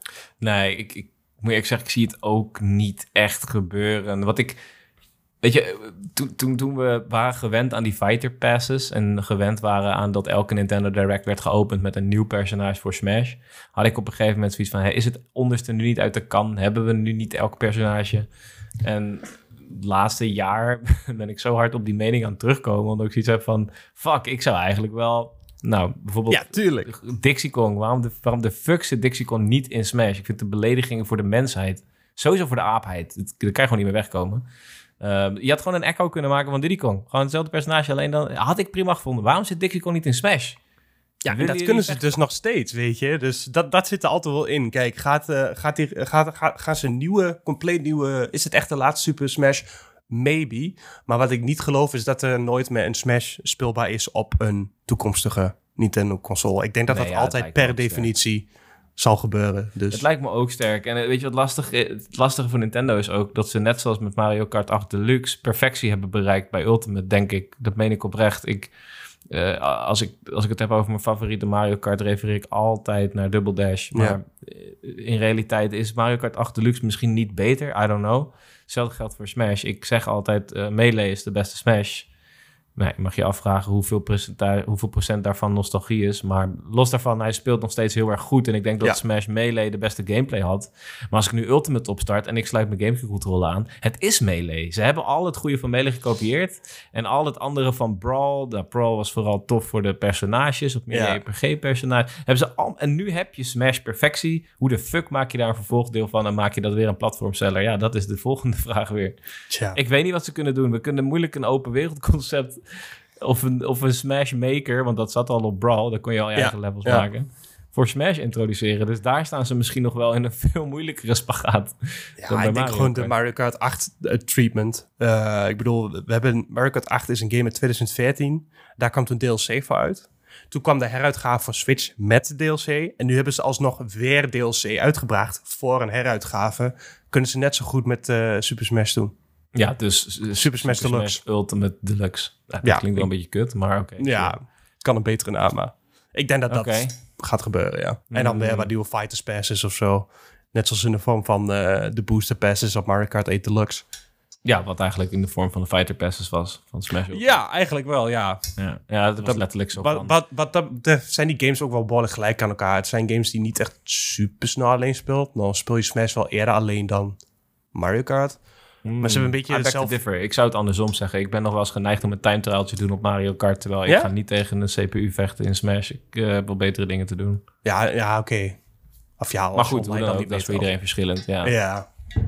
Nee, ik, ik moet ik zeggen, ik zie het ook niet echt gebeuren. Wat ik... Weet je, toen, toen, toen we waren gewend aan die fighter passes en gewend waren aan dat elke Nintendo Direct werd geopend met een nieuw personage voor Smash, had ik op een gegeven moment zoiets van, hey, is het onderste nu niet uit de kan? Hebben we nu niet elk personage? En het laatste jaar ben ik zo hard op die mening aan het terugkomen, omdat ik zoiets heb van, fuck, ik zou eigenlijk wel... Nou, bijvoorbeeld ja, tuurlijk. Dixie Kong. Waarom de, waarom de fuck zit Dixie Kong niet in Smash? Ik vind de beledigingen voor de mensheid, sowieso voor de aapheid, dat kan je gewoon niet meer wegkomen. Uh, je had gewoon een echo kunnen maken van Diddy Kong. Gewoon hetzelfde personage, alleen dan had ik prima gevonden. Waarom zit Dixie Kong niet in Smash? Ja, en dat kunnen ze echt... dus nog steeds, weet je. Dus dat, dat zit er altijd wel in. Kijk, gaat, uh, gaat die, gaat, gaat, gaan ze een nieuwe, compleet nieuwe... Is het echt de laatste Super Smash? Maybe. Maar wat ik niet geloof is dat er nooit meer een Smash speelbaar is op een toekomstige Nintendo-console. Ik denk dat nee, dat ja, altijd dat per definitie... Sterk. zal gebeuren. Dus. Het lijkt me ook sterk. En weet je wat lastig is? Het lastige voor Nintendo is ook dat ze net zoals met Mario Kart acht Deluxe perfectie hebben bereikt bij Ultimate, denk ik. Dat meen ik oprecht. Ik, uh, als, ik, als ik het heb over mijn favoriete Mario Kart, refereer ik altijd naar Double Dash. Maar ja. in realiteit is Mario Kart acht Deluxe misschien niet beter. I don't know. Hetzelfde geldt voor Smash. Ik zeg altijd, uh, Melee is de beste Smash. Nee, mag je afvragen hoeveel, hoeveel procent daarvan nostalgie is. Maar los daarvan, hij speelt nog steeds heel erg goed. En ik denk dat ja. Smash Melee de beste gameplay had. Maar als ik nu Ultimate opstart en ik sluit mijn GameCube controller aan, het is Melee. Ze hebben al het goede van Melee gekopieerd. En al het andere van Brawl. Nou, Brawl was vooral tof voor de personages. Of meer ja. R P G-personage. Hebben ze al, en nu heb je Smash perfectie. Hoe de fuck maak je daar een vervolgdeel van? En maak je dat weer een platformseller? Ja, dat is de volgende vraag weer. Tja. Ik weet niet wat ze kunnen doen. We kunnen moeilijk een open wereldconcept... Of een, of een Smash Maker, want dat zat al op Brawl. Daar kon je al je eigen ja, levels ja. maken. Voor Smash introduceren. Dus daar staan ze misschien nog wel in een veel moeilijkere spagaat. Ja, ik denk gewoon de Mario Kart acht uh, treatment. Uh, ik bedoel, we hebben Mario Kart acht is een game uit twintig veertien. Daar kwam toen D L C voor uit. Toen kwam de heruitgave voor Switch met D L C. En nu hebben ze alsnog weer D L C uitgebracht voor een heruitgave. Kunnen ze net zo goed met uh, Super Smash doen. Ja, dus uh, Super Smash Super Deluxe. Smash Ultimate Deluxe. Ja, dat ja, klinkt wel een beetje kut, maar oké. Okay, ja, het kan een betere naam, maar ik denk dat dat okay. gaat gebeuren, ja. Mm. En dan weer wat nieuwe Fighters Passes of zo. Net zoals in de vorm van uh, de Booster Passes op Mario Kart acht Deluxe. Ja, wat eigenlijk in de vorm van de Fighter Passes was van Smash Ultimate. Ja, eigenlijk wel, ja. Ja, ja dat was dat, letterlijk zo wat, wat, wat, wat, de, zijn die games ook wel behoorlijk gelijk aan elkaar. Het zijn games die niet echt super snel alleen speelt. Dan speel je Smash wel eerder alleen dan Mario Kart. Mm. Maar ze hebben een beetje hetzelfde. Zelf... Ik zou het andersom zeggen. Ik ben nog wel eens geneigd om een time trial te doen op Mario Kart. Terwijl ja? ik ga niet tegen een C P U vechten in Smash. Ik uh, heb wel betere dingen te doen. Ja, ja oké. Okay. Of ja, maar goed, dan dan ook, dat is voor iedereen verschillend. Ja. Ja.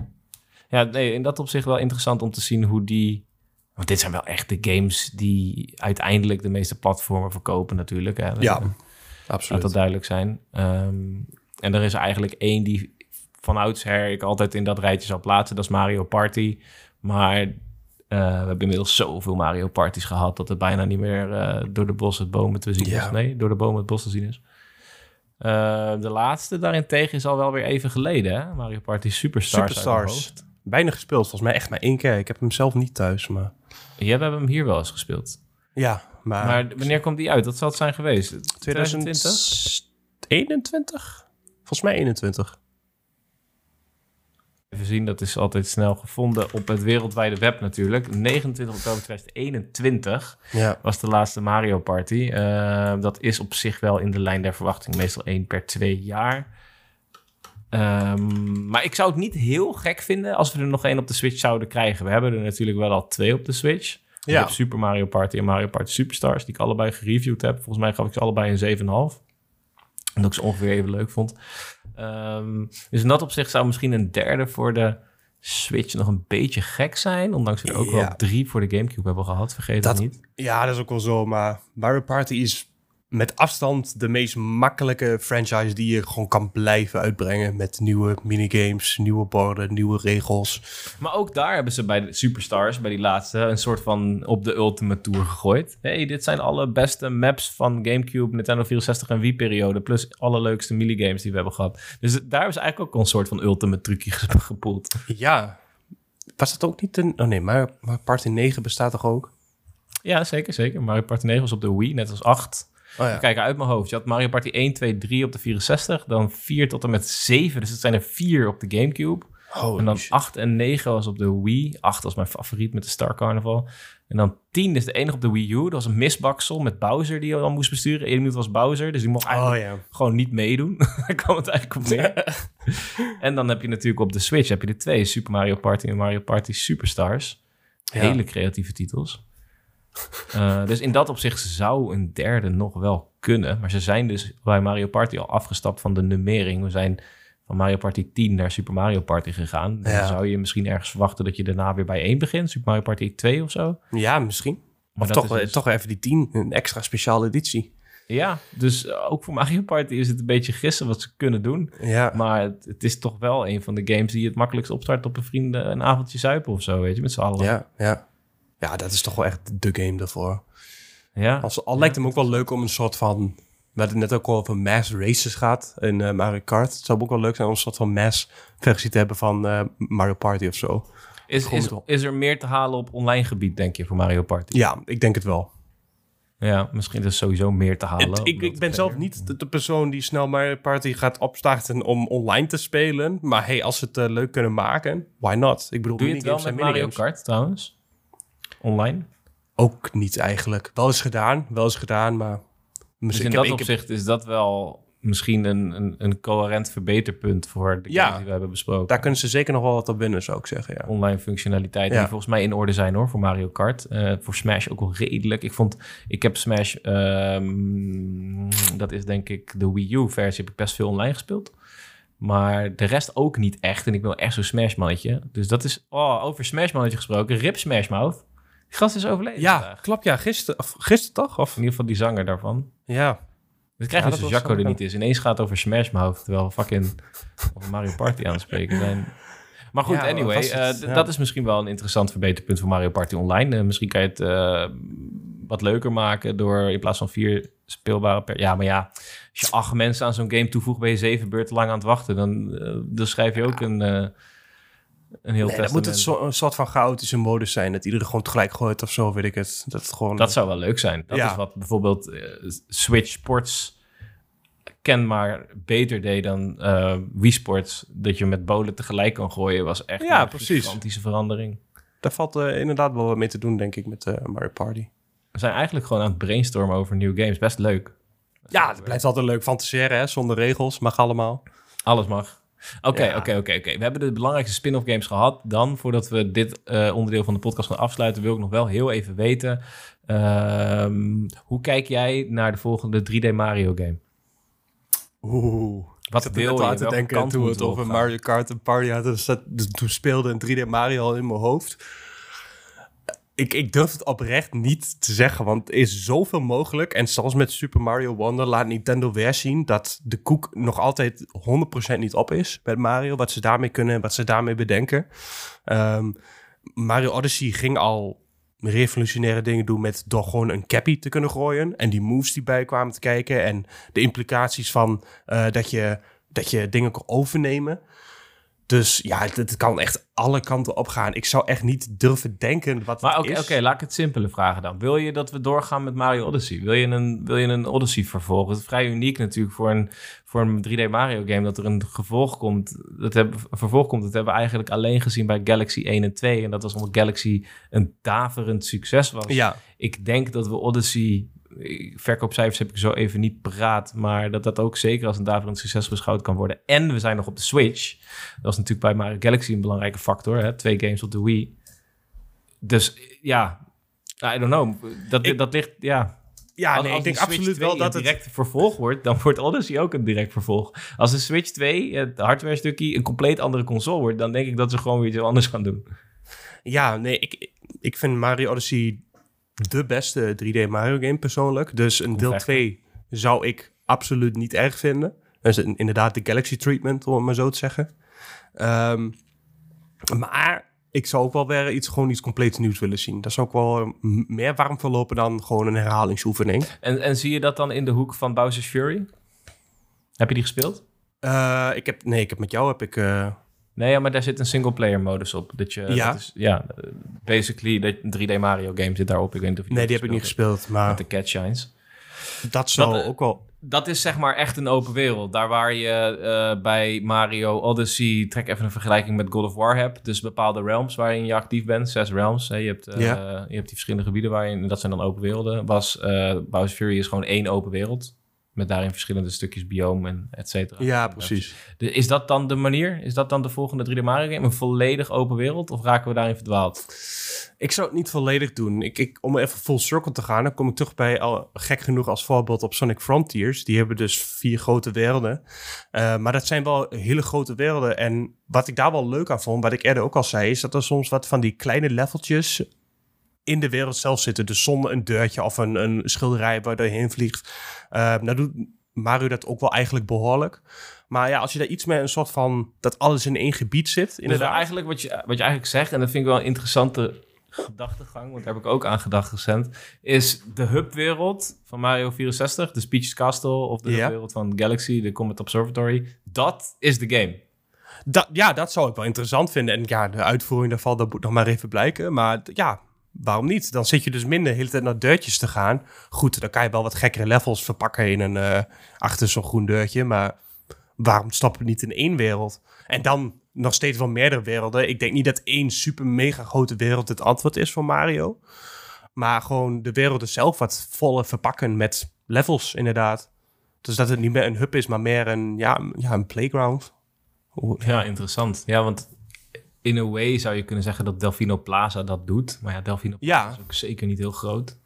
Ja, nee, in dat opzicht wel interessant om te zien hoe die... Want dit zijn wel echt de games die uiteindelijk de meeste platformen verkopen natuurlijk. Hè. Ja, uh, absoluut. Laat dat duidelijk zijn. Um, en er is eigenlijk één die... van oudsher ik altijd in dat rijtje zou plaatsen. Dat is Mario Party. Maar uh, we hebben inmiddels zoveel Mario Parties gehad... dat het bijna niet meer uh, door de bos het bomen te zien ja. is. Nee, door de bomen het bos te zien is. Uh, de laatste daarentegen is al wel weer even geleden, hè? Mario Party Superstars. Superstars. Weinig gespeeld, volgens mij echt maar één keer. Ik heb hem zelf niet thuis, maar... Jij hebt hem hier wel eens gespeeld. Ja, maar... Maar wanneer komt die uit? Dat zal het zijn geweest? tweeduizend eenentwintig? Volgens mij eenentwintig. Even zien, dat is altijd snel gevonden op het wereldwijde web natuurlijk. negenentwintig oktober tweeduizend eenentwintig ja. was de laatste Mario Party. Uh, dat is op zich wel in de lijn der verwachting. Meestal één per twee jaar. Um, maar ik zou het niet heel gek vinden als we er nog één op de Switch zouden krijgen. We hebben er natuurlijk wel al twee op de Switch. Ja. Ik heb Super Mario Party en Mario Party Superstars, die ik allebei gereviewd heb. Volgens mij gaf ik ze allebei een zeven komma vijf. En dat ik ze ongeveer even leuk vond. Um, dus in dat opzicht zou misschien een derde voor de Switch nog een beetje gek zijn. Ondanks we er ook ja. wel drie voor de GameCube hebben gehad. Vergeet dat niet. Ja, dat is ook wel zo. Maar Mario Party is met afstand de meest makkelijke franchise die je gewoon kan blijven uitbrengen. Met nieuwe minigames, nieuwe borden, nieuwe regels. Maar ook daar hebben ze bij de Superstars, bij die laatste, een soort van op de Ultimate Tour gegooid. Hey, dit zijn alle beste maps van GameCube, Nintendo vierenzestig en Wii-periode. Plus alle leukste minigames die we hebben gehad. Dus daar hebben ze eigenlijk ook een soort van Ultimate trucje gepoeld. Ja. Was dat ook niet een... Oh nee, Mario Party negen bestaat toch ook? Ja, zeker, zeker. Mario Party negen was op de Wii, net als acht. Oh ja. Kijk, uit mijn hoofd. Je had Mario Party één, twee, drie op de vierenzestig. Dan vier tot en met zeven. Dus het zijn er vier op de GameCube. Holy en dan shit. acht en negen was op de Wii. acht was mijn favoriet met de Star Carnival. En dan tien is de enige op de Wii U. Dat was een misbaksel met Bowser die je dan moest besturen. Eén minuut was Bowser, dus die mocht eigenlijk oh, ja. gewoon niet meedoen. Daar kwam het eigenlijk op neer. En dan heb je natuurlijk op de Switch heb je de twee. Super Mario Party en Mario Party Superstars. Ja. Hele creatieve titels. Uh, dus in dat opzicht zou een derde nog wel kunnen. Maar ze zijn dus bij Mario Party al afgestapt van de nummering. We zijn van Mario Party tien naar Super Mario Party gegaan. Dan ja. zou je misschien ergens verwachten dat je daarna weer bij één begint. Super Mario Party twee of zo. Ja, misschien. Maar of toch, dus... toch even die tien, een extra speciale editie. Ja, dus ook voor Mario Party is het een beetje gissen wat ze kunnen doen. Ja. Maar het, het is toch wel een van de games die je het makkelijkst opstart op een vrienden een avondje zuipen of zo, weet je, met z'n allen. Ja, ja. Ja, dat is toch wel echt de game daarvoor. Ja. Als, al ja, lijkt hem ook wel leuk om een soort van... We hadden net ook al over mass races gaat in uh, Mario Kart. Het zou ook wel leuk zijn om een soort van mass versie te hebben van uh, Mario Party of zo. Is, is, is er meer te halen op online gebied, denk je, voor Mario Party? Ja, ik denk het wel. Ja, misschien is er sowieso meer te halen. Het, ik ik ben zelf niet de, de persoon die snel Mario Party gaat opstarten om online te spelen. Maar hey, als ze het uh, leuk kunnen maken, why not? Ik bedoel, doe je het wel met Mario Kart trouwens? Online? Ook niet eigenlijk. Wel eens gedaan, wel eens gedaan, maar... Dus in dat opzicht is dat wel misschien een, een, een coherent verbeterpunt voor de ja, games die we hebben besproken. Daar kunnen ze zeker nog wel wat op winnen, zou ik zeggen. Ja. Online functionaliteiten ja. die volgens mij in orde zijn hoor, voor Mario Kart. Uh, voor Smash ook wel redelijk. Ik vond, ik heb Smash, um, dat is denk ik de Wii U-versie, heb ik best veel online gespeeld. Maar de rest ook niet echt. En ik wil echt zo'n Smash-mannetje. Dus dat is... Oh, over Smash-mannetje gesproken. Rip Smash Mouth. Die gast is overleden Ja, vandaag. klopt. Ja, gisteren gister toch? Of? In ieder geval die zanger daarvan. Ja. Dat krijg je ja, dus Jacco er niet is. Ineens gaat het over Smash Mouth. Terwijl we fucking over Mario Party aan het spreken zijn. Maar goed, ja, anyway. Uh, d- ja. Dat is misschien wel een interessant verbeterpunt voor Mario Party Online. Uh, misschien kan je het uh, wat leuker maken door in plaats van vier speelbare... Per- ja, maar ja, als je acht mensen aan zo'n game toevoegt... ben je zeven beurten lang aan het wachten. Dan, uh, dan schrijf je ook ja. een... Uh, Een heel nee, dan moet het zo, een soort van chaotische modus zijn. Dat iedereen gewoon tegelijk gooit of zo, weet ik het. Dat, het gewoon... dat zou wel leuk zijn. Dat ja. is wat bijvoorbeeld uh, Switch Sports kenbaar beter deed dan uh, Wii Sports. Dat je met bolen tegelijk kan gooien, was echt ja, een precies. gigantische verandering. Daar valt uh, inderdaad wel wat mee te doen, denk ik, met uh, Mario Party. We zijn eigenlijk gewoon aan het brainstormen over nieuwe games. Best leuk. Ja, het blijft altijd leuk fantaseren, hè? Zonder regels. Mag allemaal. Alles mag. Oké, oké, oké. We hebben de belangrijkste spin-off games gehad. Dan, voordat we dit uh, onderdeel van de podcast gaan afsluiten... wil ik nog wel heel even weten... Uh, hoe kijk jij naar de volgende drie D Mario game? Oeh. Wat wil je? Laten denken toen we het over Mario Kart en Party hadden. Toen speelde een drie D Mario al in mijn hoofd. Ik, ik durf het oprecht niet te zeggen, want er is zoveel mogelijk. En zoals met Super Mario Wonder laat Nintendo weer zien... dat de koek nog altijd honderd procent niet op is met Mario. Wat ze daarmee kunnen en wat ze daarmee bedenken. Um, Mario Odyssey ging al revolutionaire dingen doen met door gewoon een cappy te kunnen gooien. En die moves die bij kwamen te kijken. En de implicaties van uh, dat, je, dat je dingen kan overnemen. Dus ja, het, het kan echt alle kanten op gaan. Ik zou echt niet durven denken wat maar het okay, is. Oké, okay, laat ik het simpele vragen dan. Wil je dat we doorgaan met Mario Odyssey? Wil je een, wil je een Odyssey vervolg? Het is vrij uniek natuurlijk voor een, voor een drie D Mario game dat er een gevolg komt. Dat hebben, een vervolg komt. Dat hebben we eigenlijk alleen gezien bij Galaxy één en twee. En dat was omdat Galaxy een daverend succes was. Ja. Ik denk dat we Odyssey... Verkoopcijfers heb ik zo even niet paraat, maar dat dat ook zeker als een daverend succes beschouwd kan worden. En we zijn nog op de Switch. Dat was natuurlijk bij Mario Galaxy een belangrijke factor. Hè? Twee games op de Wii. Dus ja, I don't know. Dat, ik, dat ligt, ja... Ja, als, nee, als ik denk absoluut wel dat het direct het... vervolg wordt, dan wordt Odyssey ook een direct vervolg. Als de Switch twee, het hardware stukje, een compleet andere console wordt, dan denk ik dat ze gewoon weer iets anders gaan doen. Ja, nee, ik, ik vind Mario Odyssey de beste drie D Mario game persoonlijk. Dus een deel twee zou ik absoluut niet erg vinden. Dus inderdaad de Galaxy treatment, om het maar zo te zeggen. Um, maar ik zou ook wel weer iets, gewoon iets compleet nieuws willen zien. Dat zou ook wel meer warm verlopen dan gewoon een herhalingsoefening. En, en zie je dat dan in de hoek van Bowser's Fury? Heb je die gespeeld? Uh, ik heb, nee, ik heb met jou heb ik... Uh... Nee, ja, maar daar zit een single-player modus op. Dat je, ja? Dat is, ja, basically, de drie D Mario game zit daarop. Ik weet niet of je nee, die heb ik niet gespeeld, maar... Met de Cat Shines. Dat zou dat, ook wel... Dat is zeg maar echt een open wereld. Daar waar je uh, bij Mario Odyssey... Trek even een vergelijking met God of War hebt. Dus bepaalde realms waarin je actief bent. Zes realms. Hè. Je, hebt, uh, ja. je hebt die verschillende gebieden waarin... Dat zijn dan open werelden. Was, uh, Bowser's Fury is gewoon één open wereld. Met daarin verschillende stukjes biome en et cetera. Ja, precies. Dus is dat dan de manier? Is dat dan de volgende drie D Mario game? Een volledig open wereld? Of raken we daarin verdwaald? Ik zou het niet volledig doen. Ik, ik, om even full circle te gaan, dan kom ik terug bij, al gek genoeg als voorbeeld, op Sonic Frontiers. Die hebben dus vier grote werelden. Uh, maar dat zijn wel hele grote werelden. En wat ik daar wel leuk aan vond, wat ik eerder ook al zei, is dat er soms wat van die kleine leveltjes in de wereld zelf zitten. Dus zonder een deurtje of een, een schilderij waar je heen vliegt. Uh, nou doet Mario dat ook wel eigenlijk behoorlijk. Maar ja, als je daar iets meer een soort van... dat alles in één gebied zit, inderdaad. Dus eigenlijk wat je, wat je eigenlijk zegt, en dat vind ik wel een interessante gedachtegang, want daar heb ik ook aan gedacht recent, is de hubwereld van Mario vierenzestig, de Peach's Castle, of de ja. hubwereld van Galaxy, de Comet Observatory. Dat is de game. Dat, ja, dat zou ik wel interessant vinden. En ja, de uitvoering daarvan, dat moet nog maar even blijken. Maar ja... Waarom niet? Dan zit je dus minder de hele tijd naar deurtjes te gaan. Goed, dan kan je wel wat gekkere levels verpakken in een, uh, achter zo'n groen deurtje. Maar waarom stappen we niet in één wereld? En dan nog steeds wel meerdere werelden. Ik denk niet dat één super mega grote wereld het antwoord is voor Mario. Maar gewoon de werelden zelf wat voller verpakken met levels inderdaad. Dus dat het niet meer een hub is, maar meer een, ja, ja, een playground. Ja, interessant. Ja, want... In a way zou je kunnen zeggen dat Delfino Plaza dat doet. Maar ja, Delfino Plaza ja. is ook zeker niet heel groot.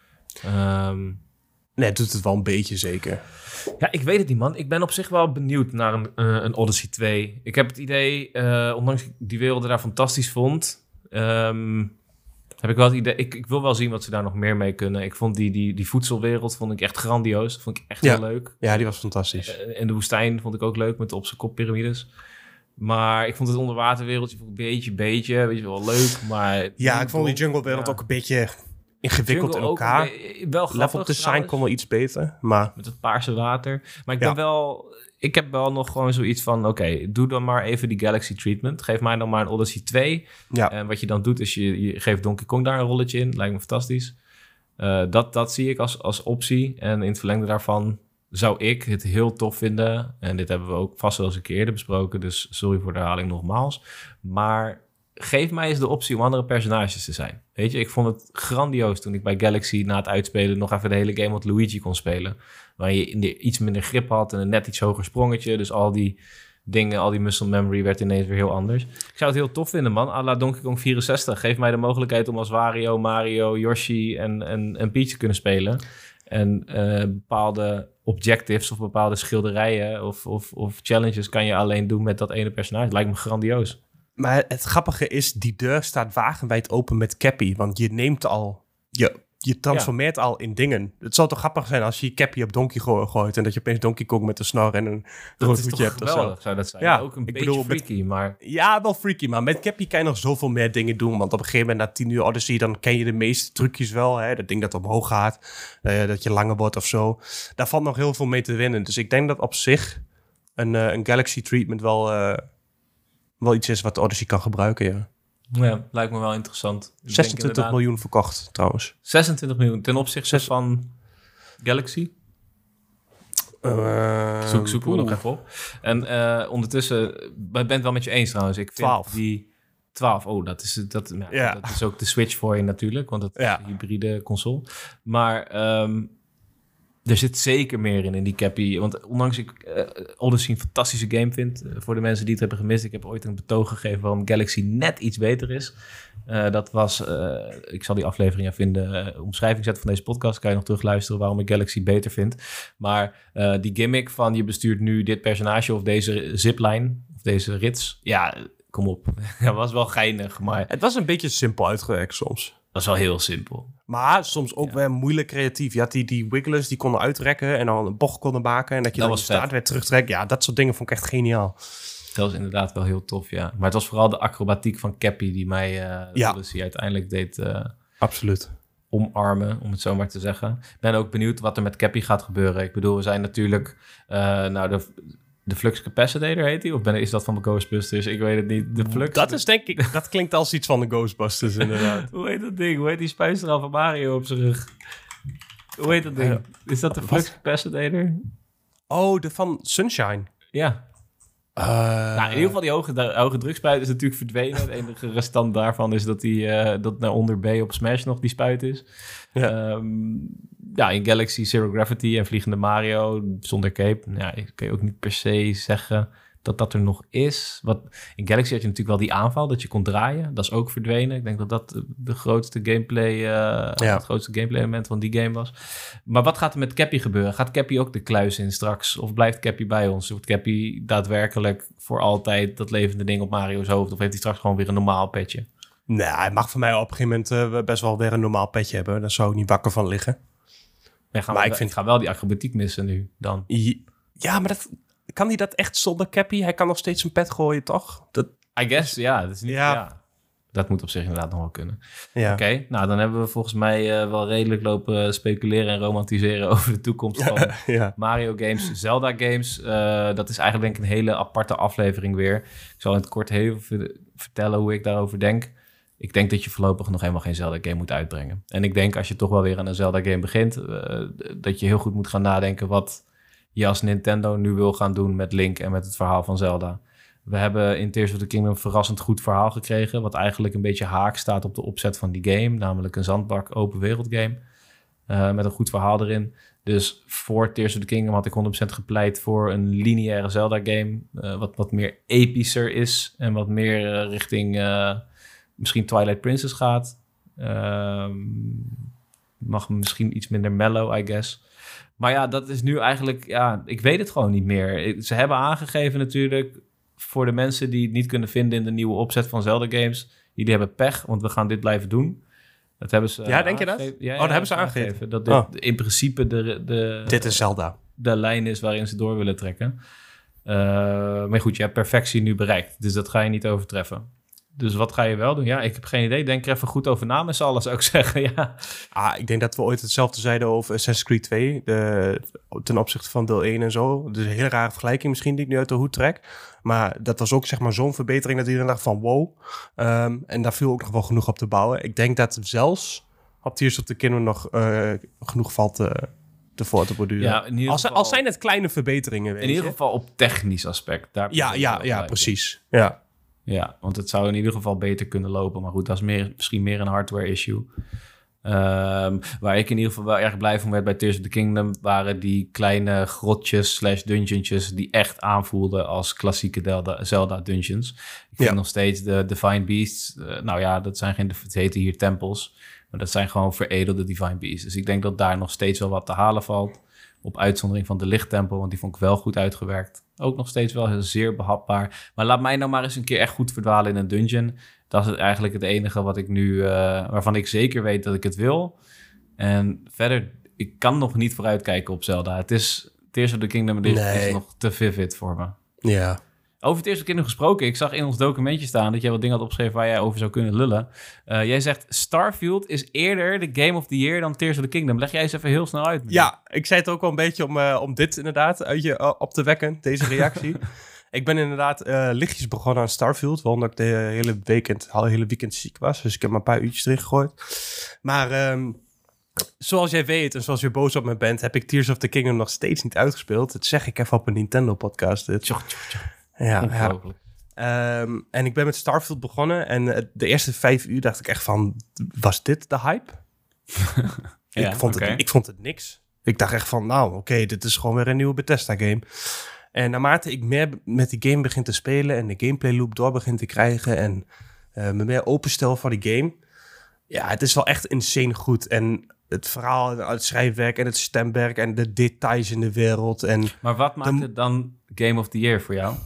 Um, nee, het doet het wel een beetje zeker. Ja, ik weet het niet, man. Ik ben op zich wel benieuwd naar een, uh, een Odyssey twee. Ik heb het idee, uh, ondanks ik die werelden daar fantastisch vond... Um, heb ik wel het idee... Ik, ik wil wel zien wat ze daar nog meer mee kunnen. Ik vond die, die, die voedselwereld vond ik echt grandioos. Dat vond ik echt ja. heel leuk. Ja, die was fantastisch. Uh, en de woestijn vond ik ook leuk met de op z'n kop piramides. Maar ik vond het onderwaterwereldje een beetje, beetje, weet je wel, leuk, maar... Ja, ik vond die junglewereld ja. ook een beetje ingewikkeld Jungle in elkaar. Be- wel grappig, level design kon wel iets beter, maar... Met het paarse water. Maar ik ja. ben wel... Ik heb wel nog gewoon zoiets van... Oké, okay, doe dan maar even die Galaxy treatment. Geef mij dan maar een Odyssey twee. Ja. En wat je dan doet, is je, je geeft Donkey Kong daar een rolletje in. Lijkt me fantastisch. Uh, dat, dat zie ik als, als optie. En in het verlengde daarvan... zou ik het heel tof vinden. En dit hebben we ook vast wel eens een keer eerder besproken. Dus sorry voor de herhaling nogmaals. Maar geef mij eens de optie om andere personages te zijn. Weet je, ik vond het grandioos toen ik bij Galaxy na het uitspelen nog even de hele game met Luigi kon spelen. Waar je iets minder grip had en een net iets hoger sprongetje. Dus al die dingen, al die muscle memory werd ineens weer heel anders. Ik zou het heel tof vinden, man. À la Donkey Kong vierenzestig. Geef mij de mogelijkheid om als Wario, Mario, Yoshi en, en, en Peach te kunnen spelen. En uh, bepaalde objectives of bepaalde schilderijen of, of, of challenges kan je alleen doen met dat ene personage. Lijkt me grandioos. Maar het grappige is, die deur staat wagenwijd open met Cappy. Want je neemt al... Je, je transformeert ja. al in dingen. Het zou toch grappig zijn als je je Cappy op Donkey go- gooit... en dat je opeens Donkey Kong met een snor en een rood hoedje hebt. Dat is toch geweldig, zou dat zijn. Ja, ook een beetje bedoel, freaky, met, maar... Ja, wel freaky, maar met Cappy kan je nog zoveel meer dingen doen. Want op een gegeven moment, na tien uur Odyssey... dan ken je de meeste trucjes wel. Hè? Dat ding dat omhoog gaat, uh, dat je langer wordt of zo. Daar valt nog heel veel mee te winnen. Dus ik denk dat op zich een, uh, een Galaxy Treatment wel, uh, wel iets is... wat Odyssey kan gebruiken, ja. Ja, lijkt me wel interessant. Ik zesentwintig miljoen verkocht, trouwens. zesentwintig miljoen ten opzichte Zes... van Galaxy? Uh, zoek zoeken we nog even op. En uh, ondertussen, ik ben het wel met je eens trouwens. Ik vind twaalf. Die twaalf, oh, dat is, dat, nou, ja. dat is ook de Switch voor je natuurlijk, want dat ja. is een hybride console. Maar um, er zit zeker meer in, in die Cappy. Want ondanks ik uh, Odyssey een fantastische game vind, uh, voor de mensen die het hebben gemist. Ik heb ooit een betoog gegeven waarom Galaxy net iets beter is. Uh, dat was, uh, ik zal die aflevering even in de uh, omschrijving zetten van deze podcast. Kan je nog terugluisteren waarom ik Galaxy beter vind. Maar uh, die gimmick van je bestuurt nu dit personage of deze zipline, of deze rits. Ja, kom op. Dat was wel geinig, maar... Het was een beetje simpel uitgewerkt soms. Dat is wel heel simpel. Maar soms ook ja. weer moeilijk creatief. Je had die, die wigglers die konden uitrekken en dan een bocht konden maken. En dat je dat dan je staart weer terugtrekt. Ja, dat soort dingen vond ik echt geniaal. Dat was inderdaad wel heel tof, ja. Maar het was vooral de acrobatiek van Cappy die mij uh, ja. Odyssey uiteindelijk deed uh, Absoluut. omarmen, om het zo maar te zeggen. Ik ben ook benieuwd wat er met Cappy gaat gebeuren. Ik bedoel, we zijn natuurlijk... Uh, nou, de, de Flux Capacitator heet die? Of ben, is dat van de Ghostbusters? Ik weet het niet. De Flux... Dat is denk ik... Dat klinkt als iets van de Ghostbusters, inderdaad. Hoe heet dat ding? Hoe heet die spuistraal van Mario op zijn rug? Hoe heet dat ding? Is dat de Flux Capacitator? Oh, de van Sunshine. Ja. Uh, nou, in ieder geval die hoge, hoge drukspuit is natuurlijk verdwenen. Het enige restant daarvan is dat die uh, dat naar onder B op Smash nog die spuit is. Ja, um, ja in Galaxy Zero Gravity en Vliegende Mario zonder cape. Ja, kan je ook niet per se zeggen dat dat er nog is. Wat, in Galaxy had je natuurlijk wel die aanval dat je kon draaien. Dat is ook verdwenen. Ik denk dat dat de grootste gameplay, uh, ja. het grootste gameplay element van die game was. Maar wat gaat er met Cappy gebeuren? Gaat Cappy ook de kluis in straks? Of blijft Cappy bij ons? Wordt Cappy daadwerkelijk voor altijd dat levende ding op Mario's hoofd? Of heeft hij straks gewoon weer een normaal petje? Nee, hij mag voor mij op een gegeven moment uh, best wel weer een normaal petje hebben. Daar zou ik niet wakker van liggen. Ja, gaan maar we, ik vind... ga wel die acrobatiek missen nu dan. Ja, maar dat... Kan hij dat echt zonder Cappy? Hij kan nog steeds een pet gooien, toch? Dat... I guess, ja. Dat is niet, ja. ja. Dat moet op zich inderdaad nog wel kunnen. Ja. Oké, okay, nou dan hebben we volgens mij uh, wel redelijk lopen speculeren en romantiseren over de toekomst van ja. Mario games, Zelda games. Uh, dat is eigenlijk denk ik een hele aparte aflevering weer. Ik zal in het kort heel even vertellen hoe ik daarover denk. Ik denk dat je voorlopig nog helemaal geen Zelda game moet uitbrengen. En ik denk als je toch wel weer aan een Zelda game begint, uh, dat je heel goed moet gaan nadenken wat je als Nintendo nu wil gaan doen met Link en met het verhaal van Zelda. We hebben in Tears of the Kingdom een verrassend goed verhaal gekregen, wat eigenlijk een beetje haak staat op de opzet van die game, namelijk een zandbak open wereld game, uh, met een goed verhaal erin. Dus voor Tears of the Kingdom had ik honderd procent gepleit voor een lineaire Zelda game, uh, wat, wat meer epischer is en wat meer uh, richting uh, misschien Twilight Princess gaat. Uh, mag misschien iets minder mellow, I guess. Maar ja, dat is nu eigenlijk... Ja, ik weet het gewoon niet meer. Ze hebben aangegeven natuurlijk voor de mensen die het niet kunnen vinden in de nieuwe opzet van Zelda games. Jullie hebben pech, want we gaan dit blijven doen. Dat hebben ze Ja, denk je dat? Ja, ja, oh, dat hebben ze aangegeven. Dat dit oh. in principe de, de... Dit is Zelda. De lijn is waarin ze door willen trekken. Uh, maar goed, je hebt perfectie nu bereikt. Dus dat ga je niet overtreffen. Dus wat ga je wel doen? Ja, ik heb geen idee. Denk er even goed over na met z'n allen, zou ik zeggen. Ja. Ah, ik denk dat we ooit hetzelfde zeiden over Assassin's Creed twee. De, ten opzichte van deel één en zo. Dus een hele rare vergelijking misschien die ik nu uit de hoed trek. Maar dat was ook zeg maar zo'n verbetering dat iedereen dacht van wow. Um, en daar viel ook nog wel genoeg op te bouwen. Ik denk dat zelfs op Tears of the Kingdom nog uh, genoeg valt uh, te voor te borduren. Ja, in ieder als, geval, als zijn het kleine verbeteringen, weet in ieder je? geval op technisch aspect. Daar ja, ja, ja, precies. Ja. Ja, want het zou in ieder geval beter kunnen lopen. Maar goed, dat is meer, misschien meer een hardware issue. Um, waar ik in ieder geval wel erg blij van werd bij Tears of the Kingdom... waren die kleine grotjes slash dungeontjes... die echt aanvoelden als klassieke Zelda dungeons. Ik vind ja. nog steeds de Divine Beasts... Uh, nou ja, dat zijn geen, het heten hier tempels... maar dat zijn gewoon veredelde Divine Beasts. Dus ik denk dat daar nog steeds wel wat te halen valt... op uitzondering van de lichttempel... want die vond ik wel goed uitgewerkt. Ook nog steeds wel heel zeer behapbaar. Maar laat mij nou maar eens een keer echt goed verdwalen in een dungeon. Dat is eigenlijk het enige wat ik nu... Uh, waarvan ik zeker weet dat ik het wil. En verder, ik kan nog niet vooruitkijken op Zelda. Het is Tears of the Kingdom dit nee. is nog te vivid voor me. Ja. Over Tears of the Kingdom gesproken, ik zag in ons documentje staan dat jij wat dingen had opgeschreven waar jij over zou kunnen lullen. Uh, jij zegt Starfield is eerder de Game of the Year dan Tears of the Kingdom. Leg jij eens even heel snel uit. Ja, ik zei het ook wel een beetje om, uh, om dit inderdaad uit je uh, op te wekken, deze reactie. Ik ben inderdaad uh, lichtjes begonnen aan Starfield, wel omdat ik de hele weekend, het hele weekend ziek was. Dus ik heb maar een paar uurtjes erin gegooid. Maar um, zoals jij weet en zoals je boos op me bent, heb ik Tears of the Kingdom nog steeds niet uitgespeeld. Dat zeg ik even op een Nintendo-podcast. Dit. Tjoch, tjoch, tjoch. Ja, ongelooflijk. Ja. Um, en ik ben met Starfield begonnen en de eerste vijf uur dacht ik echt van, was dit de hype? ja, ik, vond okay. het, ik vond het niks. Ik dacht echt van, nou oké, okay, dit is gewoon weer een nieuwe Bethesda-game. En naarmate ik meer met die game begin te spelen en de gameplay loop door begin te krijgen en uh, me meer openstel voor die game, ja, het is wel echt insane goed. En het verhaal, het schrijfwerk en het stemwerk en de details in de wereld. En maar wat maakt de... het dan Game of the Year voor jou?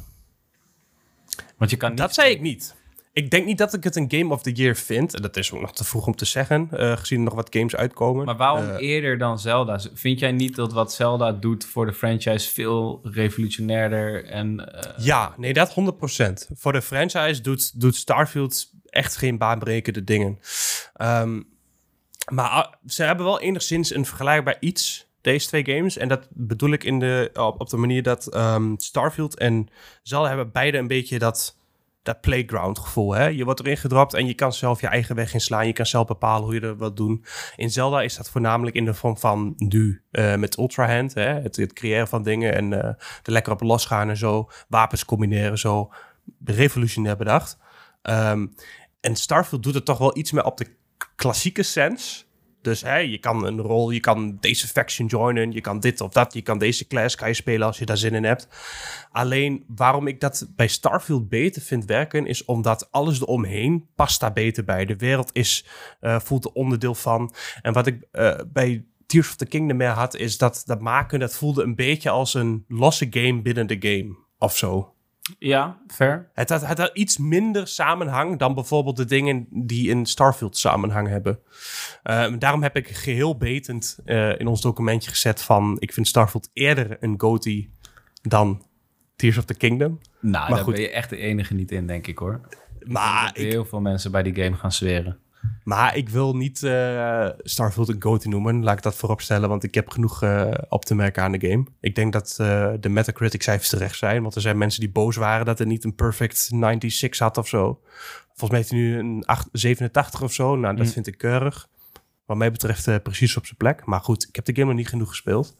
Want je kan niet... Dat zei ik niet. Ik denk niet dat ik het een Game of the Year vind. En dat is ook nog te vroeg om te zeggen, uh, gezien er nog wat games uitkomen. Maar waarom uh, eerder dan Zelda? Vind jij niet dat wat Zelda doet voor de franchise veel revolutionairder en... Uh... Ja, nee, dat honderd procent. Voor de franchise doet, doet Starfield echt geen baanbrekende dingen. Um, maar uh, ze hebben wel enigszins een vergelijkbaar iets... Deze twee games. En dat bedoel ik in de, op, op de manier dat um, Starfield en Zelda hebben beide een beetje dat, dat playground gevoel. Hè? Je wordt erin gedropt en je kan zelf je eigen weg inslaan. Je kan zelf bepalen hoe je er wat doen. In Zelda is dat voornamelijk in de vorm van nu. Uh, met Ultra Hand. Hè? Het, het creëren van dingen en uh, er lekker op losgaan en zo. Wapens combineren zo. Revolutionair bedacht. Um, en Starfield doet het toch wel iets meer op de klassieke sens. Dus hè, je kan een rol, je kan deze faction joinen, je kan dit of dat, je kan deze class kan je spelen als je daar zin in hebt. Alleen waarom ik dat bij Starfield beter vind werken, is omdat alles eromheen past daar beter bij. De wereld is, uh, voelt er onderdeel van. En wat ik uh, bij Tears of the Kingdom meer had, is dat dat maken, dat voelde een beetje als een losse game binnen de game of zo. Ja, fair. Het had, het had iets minder samenhang dan bijvoorbeeld de dingen die in Starfield samenhang hebben. Uh, daarom heb ik geheel betend uh, in ons documentje gezet van... ik vind Starfield eerder een GOTY dan Tears of the Kingdom. Nou, maar daar goed. ben je echt de enige niet in, denk ik hoor. Maar ik ik... heel veel mensen bij die game gaan zweren. Maar ik wil niet uh, Starfield een GOTY noemen. Laat ik dat voorop stellen, want ik heb genoeg uh, op te merken aan de game. Ik denk dat uh, de Metacritic cijfers terecht zijn. Want er zijn mensen die boos waren dat er niet een perfect negenennegentig had of zo. Volgens mij heeft hij nu een zevenentachtig of zo. Nou, dat mm. vind ik keurig. Wat mij betreft uh, precies op zijn plek. Maar goed, ik heb de game nog niet genoeg gespeeld.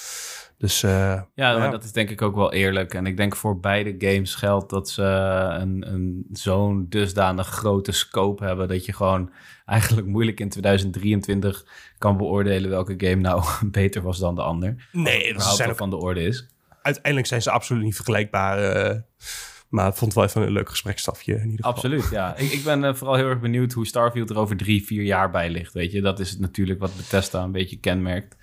Dus, uh, ja, ja, maar dat is denk ik ook wel eerlijk. En ik denk voor beide games geldt dat ze een, een zo'n dusdanig grote scope hebben... dat je gewoon eigenlijk moeilijk in tweeduizend drieëntwintig kan beoordelen... welke game nou beter was dan de ander. Nee, dat zijn ook van de orde is. Uiteindelijk zijn ze absoluut niet vergelijkbaar... Uh, maar ik vond het wel even een leuk gesprekstafje in ieder geval. Absoluut, ja. ik, ik ben uh, vooral heel erg benieuwd hoe Starfield er over drie, vier jaar bij ligt. Weet je, dat is natuurlijk wat Bethesda een beetje kenmerkt.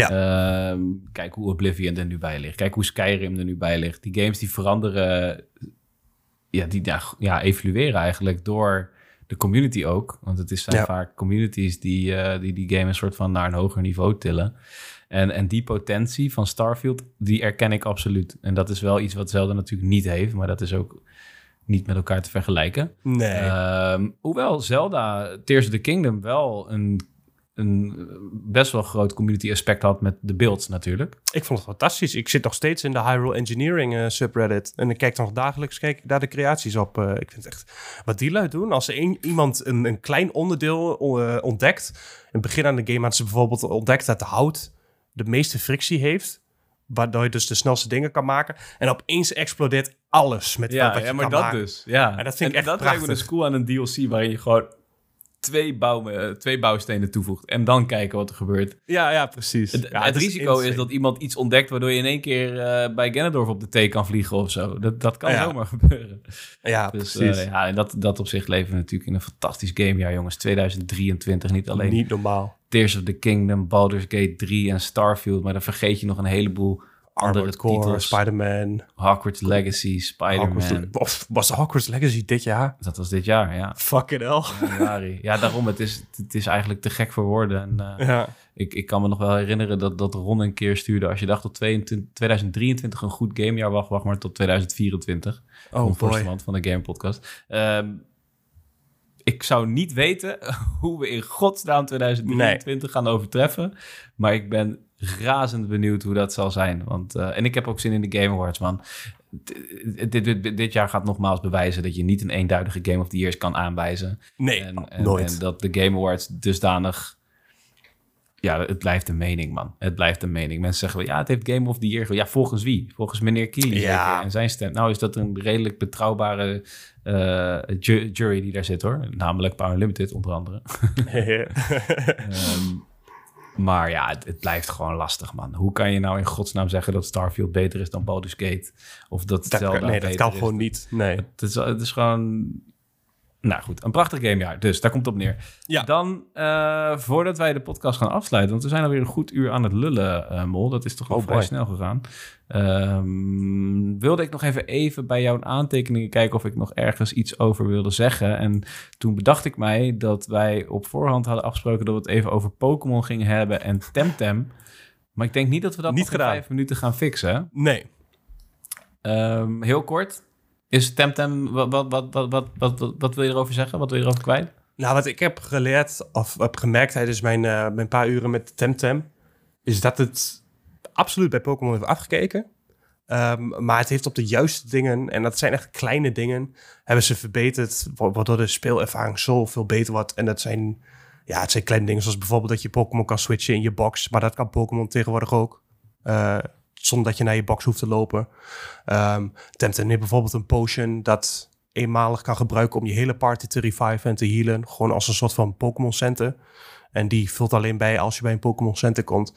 Ja. Uh, kijk hoe Oblivion er nu bij ligt. Kijk hoe Skyrim er nu bij ligt. Die games die veranderen, ja, die ja, ja, evolueren eigenlijk door de community ook. Want het is, zijn ja. vaak communities die, uh, die die game een soort van naar een hoger niveau tillen. En, en die potentie van Starfield, die erken ik absoluut. En dat is wel iets wat Zelda natuurlijk niet heeft, maar dat is ook niet met elkaar te vergelijken. Nee. Uh, hoewel Zelda Tears of the Kingdom wel een een best wel groot community aspect had met de builds natuurlijk. Ik vond het fantastisch. Ik zit nog steeds in de Hyrule Engineering uh, subreddit. En ik kijk nog dagelijks kijk ik daar de creaties op. Uh, ik vind echt wat die lui doen. Als er een, iemand een, een klein onderdeel uh, ontdekt. In het begin aan de game hadden ze bijvoorbeeld ontdekt dat de hout de meeste frictie heeft. Waardoor je dus de snelste dingen kan maken. En opeens explodeert alles met ja, wat, wat ja, je maar kan dat maken. dus. Ja. En dat vind en ik echt dat prachtig. lijkt me dus cool aan een D L C waarin je gewoon twee, bouw, twee bouwstenen toevoegt en dan kijken wat er gebeurt. Ja, ja, precies. Het, ja, het is risico insane. is dat iemand iets ontdekt waardoor je in één keer uh, bij Ganondorf op de thee kan vliegen of zo. Dat, dat kan ja. zomaar gebeuren. Ja, dus, precies. Uh, ja, en dat, dat op zich leven we natuurlijk in een fantastisch gamejaar, jongens. tweeduizend drieëntwintig, niet alleen Niet normaal. Tears of the Kingdom, Baldur's Gate drie en Starfield, maar dan vergeet je nog een heleboel Armored Core, Spider-Man. Hogwarts Legacy, Spider-Man. Of was Hogwarts Legacy dit jaar? Dat was dit jaar, ja. Fucking hell. Januari. Ja, daarom. Het is, het is eigenlijk te gek voor woorden. En, uh, ja. ik, ik kan me nog wel herinneren dat, dat Ron een keer stuurde. Als je dacht tot tweeduizend drieëntwintig een goed gamejaar, wacht, wacht maar tot tweeduizend vierentwintig. Oh boy. Van de Game Podcast. Um, ik zou niet weten hoe we in godsnaam tweeduizend drieëntwintig nee. gaan overtreffen. Maar ik ben razend benieuwd hoe dat zal zijn. Want, uh, en ik heb ook zin in de Game Awards, man. Dit, dit, dit, dit jaar gaat nogmaals bewijzen dat je niet een eenduidige Game of the Year kan aanwijzen. Nee, en, en, nooit. En dat de Game Awards dusdanig... Ja, het blijft een mening, man. Het blijft een mening. Mensen zeggen, ja, het heeft Game of the Year. Ja, volgens wie? Volgens meneer Keighley ja. en zijn stem. Nou is dat een redelijk betrouwbare uh, ju- jury die daar zit, hoor. Namelijk Power Limited, onder andere. um, maar ja, het, het blijft gewoon lastig, man. Hoe kan je nou in godsnaam zeggen dat Starfield beter is dan Baldur's Gate? Of dat dat Zelda kan, Nee, dat kan is. gewoon niet. Nee. Het is, het is gewoon... Nou goed, een prachtig gamejaar. Dus daar komt het op neer. Ja. Dan, uh, voordat wij de podcast gaan afsluiten... want we zijn alweer een goed uur aan het lullen, uh, Mol. Dat is toch wel oh, vrij boy. snel gegaan. Um, wilde ik nog even, even bij jouw aantekeningen kijken... of ik nog ergens iets over wilde zeggen. En toen bedacht ik mij dat wij op voorhand hadden afgesproken... dat we het even over Pokémon gingen hebben en Temtem. Maar ik denk niet dat we dat niet nog in vijf minuten gaan fixen. Nee. Um, heel kort... Is Temtem, wat, wat, wat, wat, wat, wat, wat wil je erover zeggen? Wat wil je erover kwijt? Nou, wat ik heb geleerd of heb gemerkt tijdens mijn, uh, mijn paar uren met Temtem... is dat het absoluut bij Pokémon heeft afgekeken. Um, maar het heeft op de juiste dingen, en dat zijn echt kleine dingen... hebben ze verbeterd, waardoor de speelervaring zoveel beter wordt. En dat zijn, ja, het zijn kleine dingen zoals bijvoorbeeld dat je Pokémon kan switchen in je box. Maar dat kan Pokémon tegenwoordig ook. Uh, zonder dat je naar je box hoeft te lopen. Um, Temtem heeft bijvoorbeeld een potion dat eenmalig kan gebruiken om je hele party te reviven en te healen. Gewoon als een soort van Pokémon Center. En die vult alleen bij als je bij een Pokémon Center komt.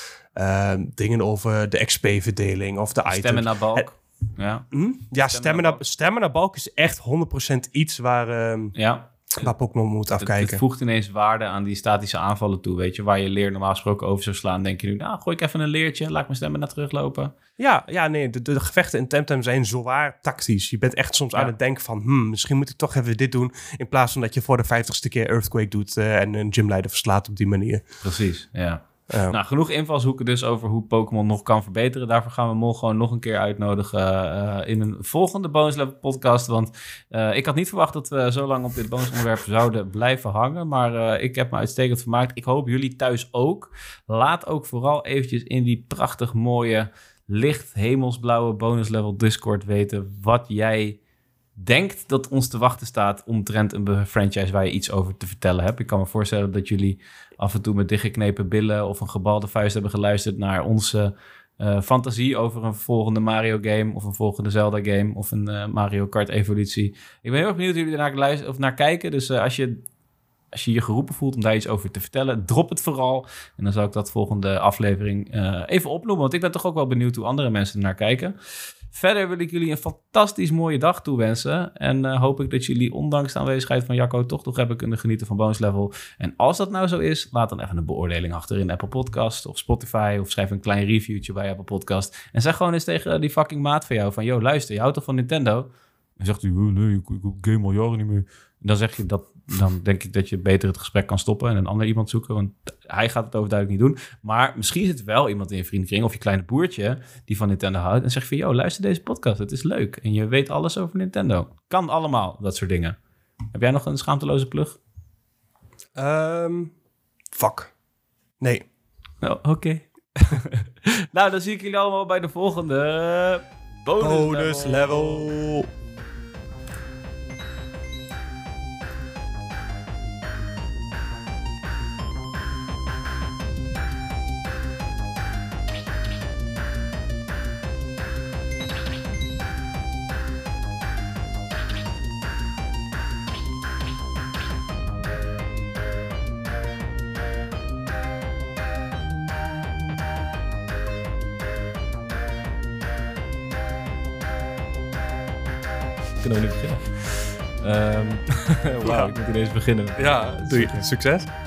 Um, dingen over de X P-verdeling of de items. Stamina balk. Ja, hm? ja stamina, stamina balk is echt honderd procent iets waar... Um, ja. Waar Pokémon moet afkijken. Het, het voegt ineens waarde aan die statische aanvallen toe, weet je. Waar je leer normaal gesproken over zou slaan, denk je nu... nou, gooi ik even een leertje, laat ik mijn stemmen naar teruglopen. Ja, ja nee, de, de gevechten in Temtem zijn zwaar tactisch. Je bent echt soms ja. aan het denken van... Hmm, misschien moet ik toch even dit doen... in plaats van dat je voor de vijftigste keer Earthquake doet... Uh, en een gymleider verslaat op die manier. Precies, ja. Uh, nou, genoeg invalshoeken dus over hoe Pokémon nog kan verbeteren. Daarvoor gaan we Mol gewoon nog een keer uitnodigen uh, in een volgende Bonus Level podcast. Want uh, ik had niet verwacht dat we zo lang op dit bonusonderwerp zouden blijven hangen. Maar uh, ik heb me uitstekend vermaakt. Ik hoop jullie thuis ook. Laat ook vooral eventjes in die prachtig mooie, licht hemelsblauwe Bonus Level Discord weten wat jij denkt dat ons te wachten staat omtrent een franchise waar je iets over te vertellen hebt. Ik kan me voorstellen dat jullie af en toe met dichtgeknepen billen of een gebalde vuist hebben geluisterd naar onze uh, fantasie over een volgende Mario game of een volgende Zelda game of een uh, Mario Kart evolutie. Ik ben heel erg benieuwd hoe jullie ernaar luisteren of naar kijken. Dus uh, als je als je je geroepen voelt om daar iets over te vertellen, drop het vooral. En dan zal ik dat volgende aflevering uh, even opnoemen. Want ik ben toch ook wel benieuwd hoe andere mensen ernaar kijken. Verder wil ik jullie een fantastisch mooie dag toewensen. En uh, hoop ik dat jullie, ondanks de aanwezigheid van Jacco, toch nog hebben kunnen genieten van Bonus Level. En als dat nou zo is, laat dan even een beoordeling achter in Apple Podcast of Spotify. Of schrijf een klein reviewtje bij Apple Podcast. En zeg gewoon eens tegen die fucking maat van jou van, yo, luister, je houdt toch van Nintendo? En zegt hij, oh, nee, ik, ik game al jaren niet meer. En dan zeg je dat, dan denk ik dat je beter het gesprek kan stoppen en een ander iemand zoeken. Want hij gaat het overduidelijk niet doen. Maar misschien zit wel iemand in je vriendenkring of je kleine boertje die van Nintendo houdt. En zegt van, yo, luister deze podcast, het is leuk. En je weet alles over Nintendo. Kan allemaal, dat soort dingen. Heb jij nog een schaamteloze plug? Um, fuck. Nee. Oh, Oké. Okay. Nou, dan zie ik jullie allemaal bij de volgende Bonus, bonus level. level. Kunnen we niet beginnen? Um, Wauw, ik moet ineens beginnen. Ja, doe je. Succes.